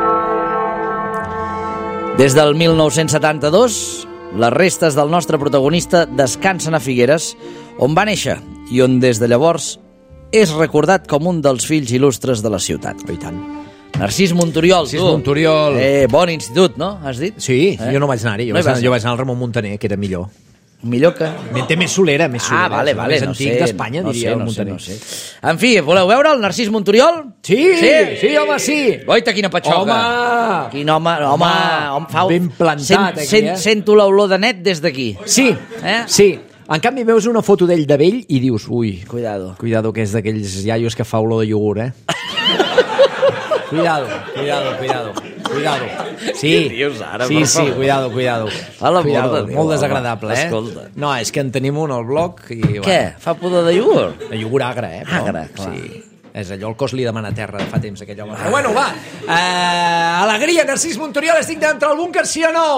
Speaker 3: Des del mil nou-cents setanta-dos, les restes del nostre protagonista descansen a Figueres, on va néixer i on des de llavors és recordat com un dels fills il·lustres de la ciutat.
Speaker 4: I tant.
Speaker 3: Narcís Montoriol,
Speaker 4: Narcís
Speaker 3: tu.
Speaker 4: Montoriol.
Speaker 3: Eh, bon institut, no? Has dit?
Speaker 4: Sí,
Speaker 3: Eh?
Speaker 4: jo no vaig anar-hi. Jo,
Speaker 3: No hi
Speaker 4: vaig anar,
Speaker 3: vas
Speaker 4: jo
Speaker 3: anar?
Speaker 4: vaig anar al Ramon Muntaner, que era millor.
Speaker 3: Millor que...
Speaker 4: Té més solera, més solera.
Speaker 3: Ah, vale,
Speaker 4: és el
Speaker 3: vale,
Speaker 4: més
Speaker 3: no
Speaker 4: antic
Speaker 3: sé.
Speaker 4: d'Espanya,
Speaker 3: no
Speaker 4: diria
Speaker 3: sé,
Speaker 4: el
Speaker 3: no sé,
Speaker 4: Muntaner.
Speaker 3: no sé. En fi, voleu veure el Narcís Montoriol?
Speaker 4: Sí,
Speaker 3: Sí?
Speaker 4: sí, home, sí.
Speaker 3: Goita, quina patxoca.
Speaker 4: Home!
Speaker 3: Quin home, home, home fa...
Speaker 4: ben plantat,
Speaker 3: sent,
Speaker 4: aquí,
Speaker 3: sent,
Speaker 4: eh?
Speaker 3: Sento l'olor de net des d'aquí.
Speaker 4: Sí,
Speaker 3: Eh?
Speaker 4: sí. En canvi, veus una foto d'ell de vell i dius, ui,
Speaker 3: Cuidado.
Speaker 4: cuidado que és d'aquells iaios que fa olor de iogurt, eh? Cuidado, cuidado, cuidado, cuidado. Sí,
Speaker 3: Què dius ara,
Speaker 4: sí,
Speaker 3: per
Speaker 4: sí,
Speaker 3: favor?
Speaker 4: cuidado, cuidado.
Speaker 3: A l'amor
Speaker 4: Cuidado,
Speaker 3: de Déu,
Speaker 4: molt
Speaker 3: home.
Speaker 4: desagradable, eh?
Speaker 3: Escolta.
Speaker 4: No, és que en tenim un al blog i...
Speaker 3: Què?
Speaker 4: Bueno,
Speaker 3: Fa pudor de iogurt?
Speaker 4: de iogurt agre, eh? Però,
Speaker 3: Agre, clar.
Speaker 4: Sí. És allò, el cos li demana terra fa temps, aquell home. Però bueno, va. Uh, alegria, Narcís Montoriol, estic d'entrar al búnquer, sí o no?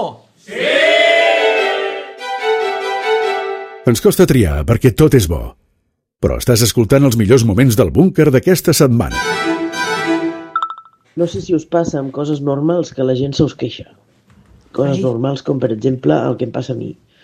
Speaker 2: Ens costa triar perquè tot és bo. Però estàs escoltant els millors moments del búnquer d'aquesta setmana.
Speaker 10: No sé si us passa amb coses normals que la gent se us queixa. Coses
Speaker 6: Ai.
Speaker 10: normals com, per exemple, el que em passa a mi.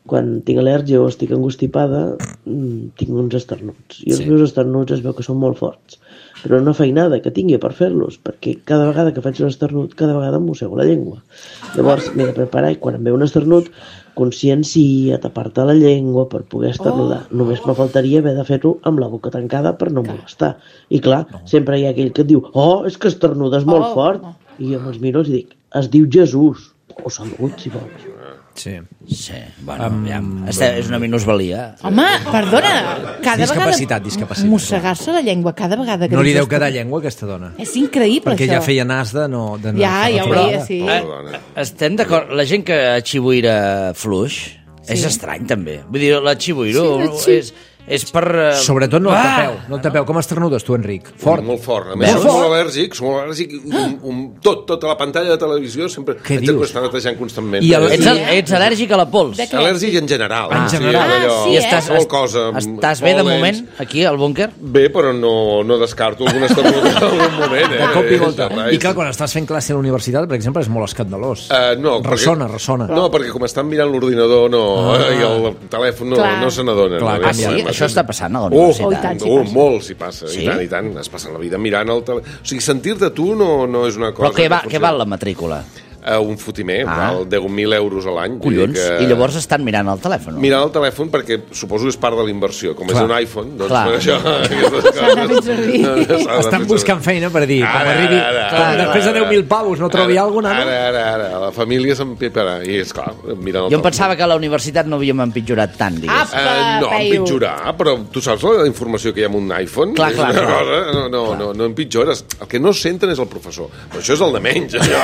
Speaker 10: quan tinc al·lèrgia o estic angustipada, tinc uns esternuts. I els
Speaker 3: Sí.
Speaker 10: meus esternuts es veu que són molt forts. Però una feinada que tingui per fer-los, perquè cada vegada que faig un esternut, cada vegada em mossego la llengua. Llavors m'he de preparar i quan em ve un esternut, consciencia, tapar-te la llengua per poder esternudar. Oh. Només me faltaria haver de fer-ho amb la boca tancada per no molestar. I clar, no. sempre hi ha aquell que et diu oh, és que esternudes molt
Speaker 6: Oh.
Speaker 10: fort. I jo me'ls miro i dic, es diu Jesús. O Salut, si vols.
Speaker 4: Sí.
Speaker 3: Sí, bueno, um, ja, este, és una minusvalia.
Speaker 6: Home, perdona, cada
Speaker 4: Discapacitat,
Speaker 6: vegada
Speaker 4: discapacitat.
Speaker 6: mossegar-se la llengua cada vegada que
Speaker 4: No li
Speaker 6: dius
Speaker 4: deu
Speaker 6: esto.
Speaker 4: quedar llengua, aquesta dona.
Speaker 6: És increïble,
Speaker 4: Perquè
Speaker 6: això.
Speaker 4: ja feia nas de no... De
Speaker 6: Ja, ja ho veia, sí.
Speaker 3: Eh, estem d'acord, la gent que xibuira fluix sí. és estrany també. Vull dir, la xibuiro
Speaker 6: Sí, la xi-
Speaker 3: és, és per... Uh...
Speaker 4: Sobretot no el
Speaker 3: Ah!
Speaker 4: tapeu. No el tapeu. Com esternudes tu, Enric? Fort.
Speaker 1: Molt fort. A més,
Speaker 3: Veus?
Speaker 1: som molt al·lèrgics, som molt al·lèrgics. Un, un, tot, tota la pantalla de televisió sempre
Speaker 4: Què
Speaker 1: haig
Speaker 4: dius?
Speaker 1: d'estar netejant constantment.
Speaker 4: I el-
Speaker 3: Ets, al, ets al·lèrgic a la pols.
Speaker 6: De què?
Speaker 1: Al·lèrgic en general.
Speaker 4: En general.
Speaker 1: Sí, allò,
Speaker 6: Ah, sí,
Speaker 3: I
Speaker 6: eh?
Speaker 3: estàs,
Speaker 1: qualsevol cosa.
Speaker 3: estàs bé de
Speaker 1: pol·lens.
Speaker 3: moment, aquí, al búnquer?
Speaker 1: Bé, però no, no descarto algun esternut en algun moment. Eh?
Speaker 4: De cop i volta.
Speaker 1: És
Speaker 4: I clar, quan estàs fent classe a la universitat, per exemple, és molt escandalós.
Speaker 1: Uh, no,
Speaker 4: Ressona,
Speaker 1: perquè,
Speaker 4: ressona.
Speaker 1: No, perquè com estan mirant l'ordinador no,
Speaker 4: Ah.
Speaker 1: i el telèfon no,
Speaker 6: Clar.
Speaker 1: no se n'adonen.
Speaker 4: Clar,
Speaker 1: no,
Speaker 3: Ah, sí? Això està passant a la
Speaker 1: Oh,
Speaker 3: universitat.
Speaker 6: Oh, i tant, sí
Speaker 1: oh,
Speaker 6: passa.
Speaker 1: molt s'hi passa,
Speaker 3: Sí?
Speaker 1: i tant, i tant. Es passa la vida mirant el telèfon. O sigui, sentir-te tu no, no és una cosa...
Speaker 3: Però què, va,
Speaker 1: que
Speaker 3: què val la matrícula?
Speaker 1: Uh, un fotimer,
Speaker 3: Ah.
Speaker 1: val deu mil euros a l'any. vull dir
Speaker 3: Collons,
Speaker 1: que-
Speaker 3: i llavors estan mirant el telèfon.
Speaker 1: Mirant el telèfon perquè suposo que és part de la inversió. Com
Speaker 4: Clar.
Speaker 1: és un iPhone, doncs
Speaker 3: Clar.
Speaker 1: per això...
Speaker 6: S'ha de fer servir.
Speaker 4: Estan buscant feina per dir, com
Speaker 1: Ara,
Speaker 4: arribi...
Speaker 1: ara,
Speaker 4: clar,
Speaker 1: ara,
Speaker 4: després de
Speaker 1: ara.
Speaker 4: deu mil pavos no trobi
Speaker 1: Ara,
Speaker 4: alguna cosa, no?
Speaker 1: Ara, ara, ara, la família s'empeparà. I és clar, mirant el
Speaker 3: Jo em
Speaker 1: telèfon.
Speaker 3: pensava que a la universitat no havíem empitjorat tant, diguéssim.
Speaker 6: Apa,
Speaker 1: Uh, no,
Speaker 6: Peyu.
Speaker 1: empitjorar, però tu saps la informació que hi ha en un iPhone?
Speaker 3: Clar,
Speaker 1: És
Speaker 3: clar,
Speaker 1: una
Speaker 3: clar.
Speaker 1: cosa, no, no, no, no empitjores. El que no senten és el professor. Però això és el de menys, allò.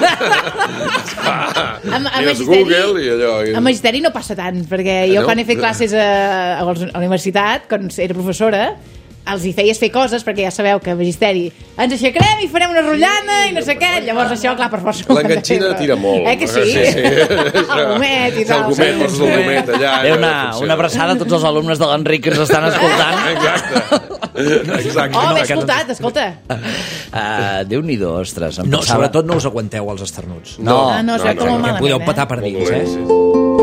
Speaker 6: A, a,
Speaker 1: Mires
Speaker 6: magisteri,
Speaker 1: Google i allò... I...
Speaker 6: a magisteri no passa tant, perquè jo
Speaker 1: No?
Speaker 6: quan he fet classes a, a la universitat, quan era professora, els hi feies fer coses, perquè ja sabeu que a magisteri ens aixecarem i farem una rotllana i no sé què, llavors això, clar, per força...
Speaker 1: L'enganxina tira molt.
Speaker 6: Eh que sí?
Speaker 1: Sí, sí.
Speaker 6: El gomet i tal.
Speaker 1: El gomet, poses el gomet allà.
Speaker 3: Bé,
Speaker 1: allò
Speaker 3: una,
Speaker 1: funciona.
Speaker 3: una abraçada a tots els alumnes de l'Enric que ens estan escoltant.
Speaker 1: Exacte. Exacte.
Speaker 6: Oh, bé escoltat, escolta.
Speaker 3: Uh, Déu-n'hi-do, ostres. Em
Speaker 4: No,
Speaker 3: pensava...
Speaker 4: sobretot no us aguanteu els esternuts.
Speaker 3: No,
Speaker 6: Ah, no, es veu com molt
Speaker 4: Que
Speaker 6: malament,
Speaker 4: podeu
Speaker 6: eh?
Speaker 4: petar per
Speaker 1: Molt
Speaker 4: dins,
Speaker 1: dolent,
Speaker 4: eh?
Speaker 1: sí.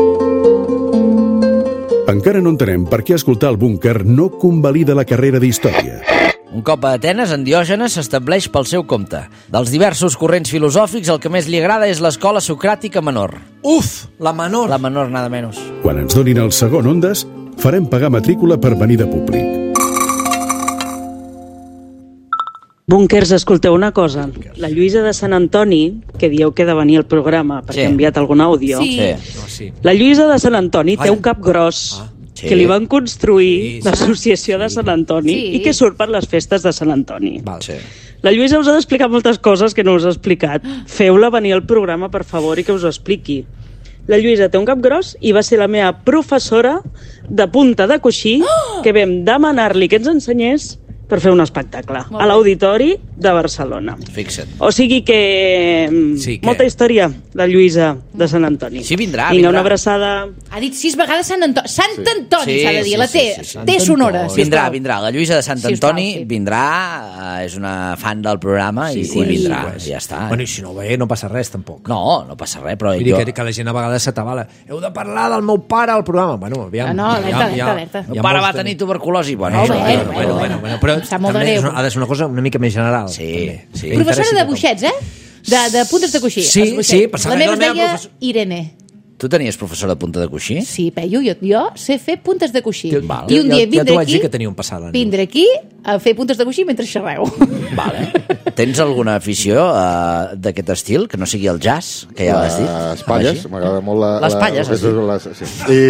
Speaker 2: Encara no entenem per què escoltar el búnquer no convalida la carrera d'història.
Speaker 3: Un cop a Atenes, en Diògenes s'estableix pel seu compte. Dels diversos corrents filosòfics, el que més li agrada és l'escola socràtica menor.
Speaker 4: Uf, la menor.
Speaker 3: La menor, nada menos.
Speaker 2: Quan ens donin el segon ondes, farem pagar matrícula per venir de públic.
Speaker 11: Búnquers, escolteu una cosa. La Lluïsa de Sant Antoni, que dieu que ha de venir al programa perquè
Speaker 3: Sí.
Speaker 11: ha enviat algun àudio,
Speaker 6: Sí.
Speaker 3: Sí.
Speaker 4: No, sí.
Speaker 11: la Lluïsa de Sant Antoni té
Speaker 4: Ai.
Speaker 11: un cap gros
Speaker 3: Sí.
Speaker 11: que li van construir
Speaker 4: Sí, sí.
Speaker 11: l'Associació de Sant Antoni
Speaker 6: Sí.
Speaker 11: i que surt per les festes de Sant Antoni.
Speaker 4: Val.
Speaker 3: Sí.
Speaker 11: La Lluïsa us ha d'explicar moltes coses que no us ha explicat. Feu-la venir al programa, per favor, i que us ho expliqui. La Lluïsa té un cap gros i va ser la meva professora de punta de coixí que vam demanar-li que ens ensenyés per fer un espectacle
Speaker 6: Molt
Speaker 11: a
Speaker 6: bé.
Speaker 11: l'Auditori de Barcelona.
Speaker 3: Fixa't.
Speaker 11: O sigui que... mm,
Speaker 4: Sí, què?
Speaker 11: molta història de Lluïsa de Sant Antoni.
Speaker 3: Sí, vindrà,
Speaker 11: Vinga,
Speaker 3: vindrà.
Speaker 11: una abraçada.
Speaker 6: Ha dit sis vegades Sant Antoni. Sant Antoni,
Speaker 3: Sí,
Speaker 6: s'ha de dir.
Speaker 3: sí,
Speaker 6: La
Speaker 3: sí,
Speaker 6: té,
Speaker 3: sí, sí.
Speaker 6: té sonora.
Speaker 3: Vindrà,
Speaker 6: sisplau.
Speaker 3: vindrà. La Lluïsa de Sant
Speaker 6: Sisplau,
Speaker 3: Antoni
Speaker 6: sí.
Speaker 3: vindrà, eh, és una fan del programa i,
Speaker 4: Sí,
Speaker 3: i vindrà,
Speaker 4: pues.
Speaker 3: ja està.
Speaker 4: Bueno, i si no ve, no passa res, tampoc.
Speaker 3: No, no passa res, però
Speaker 4: Vull dir
Speaker 3: jo...
Speaker 4: que, que la gent a vegades s'atabala. Heu de parlar del meu pare al programa. Bueno, aviam.
Speaker 6: Ah, no, alerta, alerta, alerta.
Speaker 3: El pare va tenir tuberculosi. Bueno,
Speaker 6: Oh,
Speaker 3: això-
Speaker 6: bueno,
Speaker 4: Bueno, bueno, bueno, bueno, però
Speaker 6: Em sap molt de
Speaker 4: també és
Speaker 6: greu.
Speaker 4: una, ha de ser una cosa una mica més general.
Speaker 3: Sí,
Speaker 4: també.
Speaker 3: sí.
Speaker 4: Que
Speaker 6: Professora
Speaker 4: interessi
Speaker 6: de
Speaker 4: a tothom.
Speaker 6: buixets, eh? De, de puntes de coixí.
Speaker 4: Sí,
Speaker 6: Els buixets.
Speaker 4: sí, pensava
Speaker 6: La
Speaker 4: que
Speaker 6: meva es
Speaker 4: la meva
Speaker 6: deia
Speaker 4: professor-
Speaker 6: Irene.
Speaker 3: Tu tenies professora de punta de coixí?
Speaker 6: Sí, Peyu, jo, jo sé fer puntes de coixí.
Speaker 3: Val.
Speaker 6: I un
Speaker 4: Ja-
Speaker 6: dia
Speaker 4: ja
Speaker 6: vindré
Speaker 4: t'ho vaig
Speaker 6: aquí,
Speaker 4: dir que tenia un passat, Àngels.
Speaker 6: vindré aquí a fer puntes de coixí mentre xerreu.
Speaker 3: Vale. Tens alguna afició uh, d'aquest estil, que no sigui el jazz, que ja l'has dit?
Speaker 12: Les palles, m'agrada molt la...
Speaker 3: Les
Speaker 12: la-
Speaker 3: palles,
Speaker 12: el que
Speaker 3: has dit.
Speaker 12: és les- sí.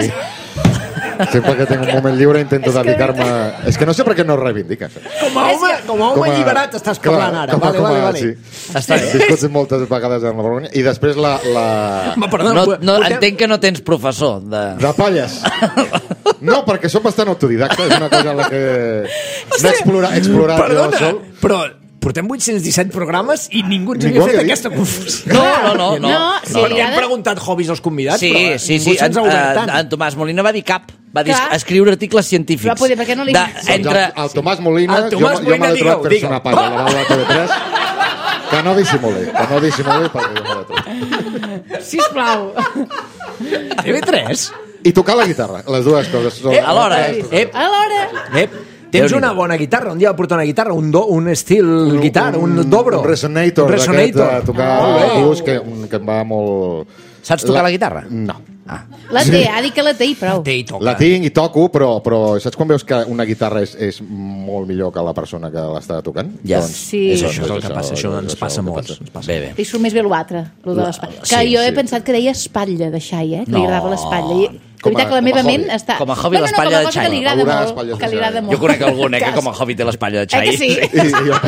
Speaker 12: I sempre que tinc un moment lliure intento
Speaker 6: És que
Speaker 12: dedicar-me... És que no sé per què no ho reivindiques.
Speaker 4: Com a home, com a home
Speaker 12: Com a-
Speaker 4: alliberat estàs parlant ara.
Speaker 12: com a-
Speaker 4: Vale,
Speaker 12: com a-
Speaker 4: vale, vale.
Speaker 12: Sí.
Speaker 3: Està bé.
Speaker 12: He viscut moltes vegades en la vergonya. I després la... la...
Speaker 4: Home, perdona,
Speaker 3: No,
Speaker 4: pu-
Speaker 3: no,
Speaker 4: portem-
Speaker 3: entenc que no tens professor. De...
Speaker 12: De palles. No, perquè som bastant autodidacta. És una cosa en la que m'he explorat, explorat jo
Speaker 4: Perdona,
Speaker 12: sol.
Speaker 4: però portem vuit-cents disset programes i ningú ens
Speaker 12: Ningú
Speaker 4: havia fet
Speaker 12: havia dit.
Speaker 4: aquesta confusió.
Speaker 3: No, no, no. no.
Speaker 6: No, sí,
Speaker 4: Perquè hem
Speaker 6: ara-
Speaker 4: preguntat hobbies als convidats,
Speaker 3: Sí,
Speaker 4: però
Speaker 3: sí,
Speaker 4: ningú
Speaker 3: sí.
Speaker 4: se'ns
Speaker 3: En,
Speaker 4: ha obert
Speaker 3: en,
Speaker 4: tant.
Speaker 3: en Tomàs Molina va dir cap. Va dir
Speaker 6: Clar.
Speaker 3: escriure articles científics.
Speaker 6: Però poder, per què no li-
Speaker 3: De,
Speaker 6: Doncs
Speaker 3: entre...
Speaker 12: El, el Tomàs Molina,
Speaker 4: El Tomàs
Speaker 12: jo, jo
Speaker 4: Molina,
Speaker 12: me l'he trobat
Speaker 4: digueu,
Speaker 12: per ser una
Speaker 4: digueu.
Speaker 12: palla a la taula de T V tres. Que no dissimuli, que no dissimuli perquè jo me l'he trobat.
Speaker 6: Sisplau.
Speaker 4: A T V tres?
Speaker 12: i tocar la guitarra. Les dues coses.
Speaker 4: Eh, alhora, eh?
Speaker 6: Alhora.
Speaker 4: Eh, tens una bona guitarra, un dia va portar una guitarra, un, do, un estil un, guitar, un, un dobro.
Speaker 12: Un resonator,
Speaker 4: un resonator.
Speaker 12: d'aquest, tocar blues, que, que em va molt...
Speaker 4: Saps tocar la, la guitarra?
Speaker 12: No.
Speaker 6: Ah. La té, ha dit que la té i prou.
Speaker 4: La té i toca.
Speaker 12: La tinc i toco, però, però saps quan veus que una guitarra és, és molt millor que la persona que l'està tocant?
Speaker 3: Ja,
Speaker 6: doncs, sí.
Speaker 4: És això, és el que passa, això ens passa molt.
Speaker 3: Bé, bé.
Speaker 6: Li surt més bé l'altre, lo de l'espatlla. Que
Speaker 3: sí,
Speaker 6: jo he
Speaker 3: sí.
Speaker 6: pensat que deia espatlla de xai, eh? Que
Speaker 3: No.
Speaker 6: li agradava l'espatlla. I...
Speaker 12: Com a-
Speaker 6: veritat que la
Speaker 12: com a
Speaker 6: meva
Speaker 12: hobby.
Speaker 6: ment està...
Speaker 3: Com a hobby,
Speaker 6: no, no,
Speaker 3: l'espatlla
Speaker 6: no,
Speaker 3: de
Speaker 6: com a cosa
Speaker 3: xai.
Speaker 6: que li agrada
Speaker 12: Veurà
Speaker 6: molt.
Speaker 12: espatlles
Speaker 6: Que li
Speaker 12: de
Speaker 6: agrada
Speaker 12: xai.
Speaker 6: molt.
Speaker 3: Jo conec algun, eh, que com a hobby té l'espatlla de
Speaker 6: Eh
Speaker 3: xai.
Speaker 6: que sí?
Speaker 12: I, i jo...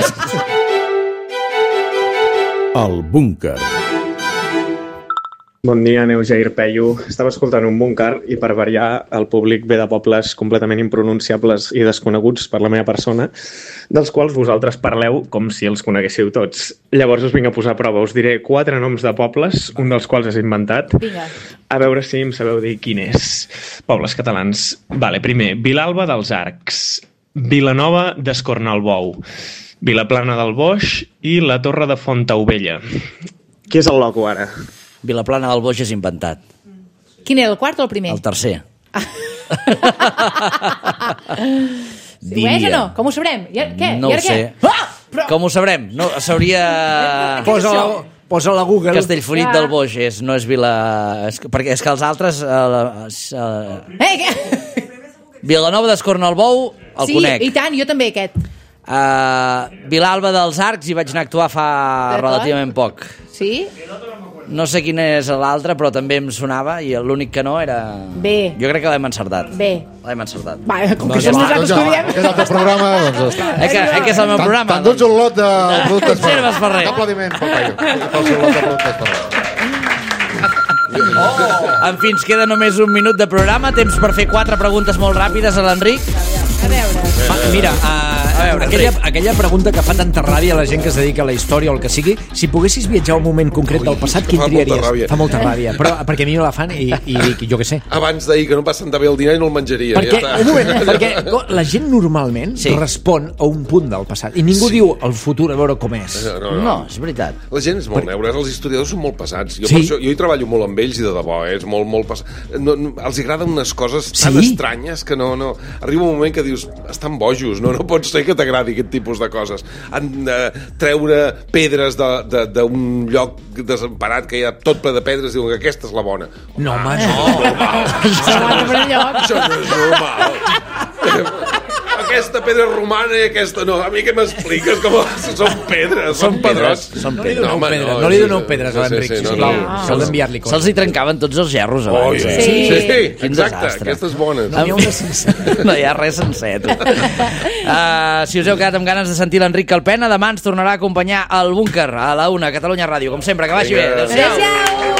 Speaker 2: El búnquer.
Speaker 13: Bon dia, aneu Jair Peyu. Estava escoltant un búnquer i per variar el públic ve de pobles completament impronunciables i desconeguts per la meva persona, dels quals vosaltres parleu com si els coneguéssiu tots. Llavors us vinc a posar a prova. Us diré quatre noms de pobles, un dels quals és inventat.
Speaker 6: Vinga.
Speaker 13: A veure si em sabeu dir quin és. Pobles catalans. Vale, primer, Vilalba dels Arcs, Vilanova d'Escornalbou, Vilaplana del Boix i la Torre de Fontaubella. Qui és el loco ara?
Speaker 3: Vilaplana del Boix és inventat.
Speaker 6: Quin era, el quart o el primer?
Speaker 3: El tercer.
Speaker 6: Sí, ho és o no? Com ho sabrem? I ara, què?
Speaker 3: No
Speaker 6: I
Speaker 3: ho
Speaker 6: ara
Speaker 3: sé.
Speaker 6: què? Ah! Però...
Speaker 3: Com ho sabrem? No, s'hauria...
Speaker 4: Posa la, posa la Google.
Speaker 3: Castellfollit
Speaker 6: Ja.
Speaker 3: del Boix és, no és Vila... És, que- perquè és que els altres... Uh, uh,
Speaker 6: Eh, què?
Speaker 3: Vilanova d'Escornalbou el
Speaker 6: Sí,
Speaker 3: conec.
Speaker 6: i tant, jo també aquest.
Speaker 3: Uh, Vilalba dels Arcs hi vaig anar a actuar fa
Speaker 6: D'acord.
Speaker 3: relativament poc.
Speaker 6: Sí?
Speaker 3: No sé quin és l'altre, però també em sonava i l'únic que no era...
Speaker 6: Bé.
Speaker 3: Jo crec que l'hem encertat.
Speaker 6: Bé.
Speaker 3: L'hem encertat.
Speaker 6: Va, com que
Speaker 3: Doncs
Speaker 6: som
Speaker 3: ja
Speaker 6: nosaltres
Speaker 12: Doncs
Speaker 6: que ho
Speaker 12: ja,
Speaker 6: diem.
Speaker 12: aquest altre programa, doncs...
Speaker 3: Eh que, eh que és el meu programa?
Speaker 12: Te'n dones un lot de productes
Speaker 3: Serves per res.
Speaker 12: Un aplaudiment pel Peyu. Pel seu lot de productes per res.
Speaker 3: En fi, ens queda només un minut de programa, temps per fer quatre preguntes molt ràpides a l'Enric.
Speaker 6: A veure.
Speaker 4: Ah, mira, uh,
Speaker 3: A veure,
Speaker 4: aquella,
Speaker 3: Enric.
Speaker 4: aquella pregunta que fa tanta ràbia a la gent que es dedica a la història o el que sigui, si poguessis viatjar a un moment concret del passat, quin
Speaker 1: fa molta
Speaker 4: triaries?
Speaker 1: ràbia.
Speaker 4: Fa molta ràbia. Però perquè a mi me la fan i, i dic, jo què sé.
Speaker 1: Abans d'ahir, que no passen de bé el dinar i no el menjaria.
Speaker 4: Perquè,
Speaker 1: ja
Speaker 4: un moment, perquè la gent normalment
Speaker 3: Sí.
Speaker 4: sí. respon a un punt del passat i ningú sí. diu el futur a veure com és.
Speaker 1: No, no, no.
Speaker 3: No, és veritat.
Speaker 1: La gent és molt neura, els historiadors són molt pesats. Jo,
Speaker 4: Sí?
Speaker 1: per això, jo hi treballo molt amb ells i de debò, eh? És molt, molt pesat. No, no, els agraden unes coses tan
Speaker 4: Sí?
Speaker 1: estranyes que no, no... Arriba un moment que dius, estan bojos, no, no pot ser que t'agradi aquest tipus de coses. Han de treure pedres d'un lloc desemparat que hi ha tot ple de pedres, diuen que aquesta és la bona.
Speaker 4: No, home,
Speaker 1: no.
Speaker 4: no.
Speaker 6: Això
Speaker 1: Això no és normal. Aquesta pedra romana i aquesta no. A mi què m'expliques? Com són pedres, són pedres.
Speaker 3: Són
Speaker 4: No li
Speaker 3: pedres.
Speaker 4: doneu
Speaker 1: home,
Speaker 4: pedres,
Speaker 1: no,
Speaker 4: no li
Speaker 1: sí,
Speaker 4: doneu
Speaker 1: sí,
Speaker 4: pedres
Speaker 1: sí,
Speaker 4: a l'Enric,
Speaker 1: sí, sí, no,
Speaker 4: sisplau.
Speaker 1: no.
Speaker 4: S'ha d'enviar-li coses.
Speaker 3: Se'ls hi trencaven tots els gerros
Speaker 1: Oh,
Speaker 3: abans.
Speaker 1: sí,
Speaker 3: eh?
Speaker 1: sí, sí, sí,
Speaker 3: Quin
Speaker 1: exacte,
Speaker 3: desastre.
Speaker 1: aquestes bones.
Speaker 4: No n'hi ha una sencera.
Speaker 3: No hi ha res sencer. tu. Uh, si us heu quedat amb ganes de sentir l'Enric Calpena, demà ens tornarà a acompanyar al búnquer a la una, Catalunya Ràdio. Com sempre, que vagi bé. Adéu-siau.
Speaker 6: Adéu-siau.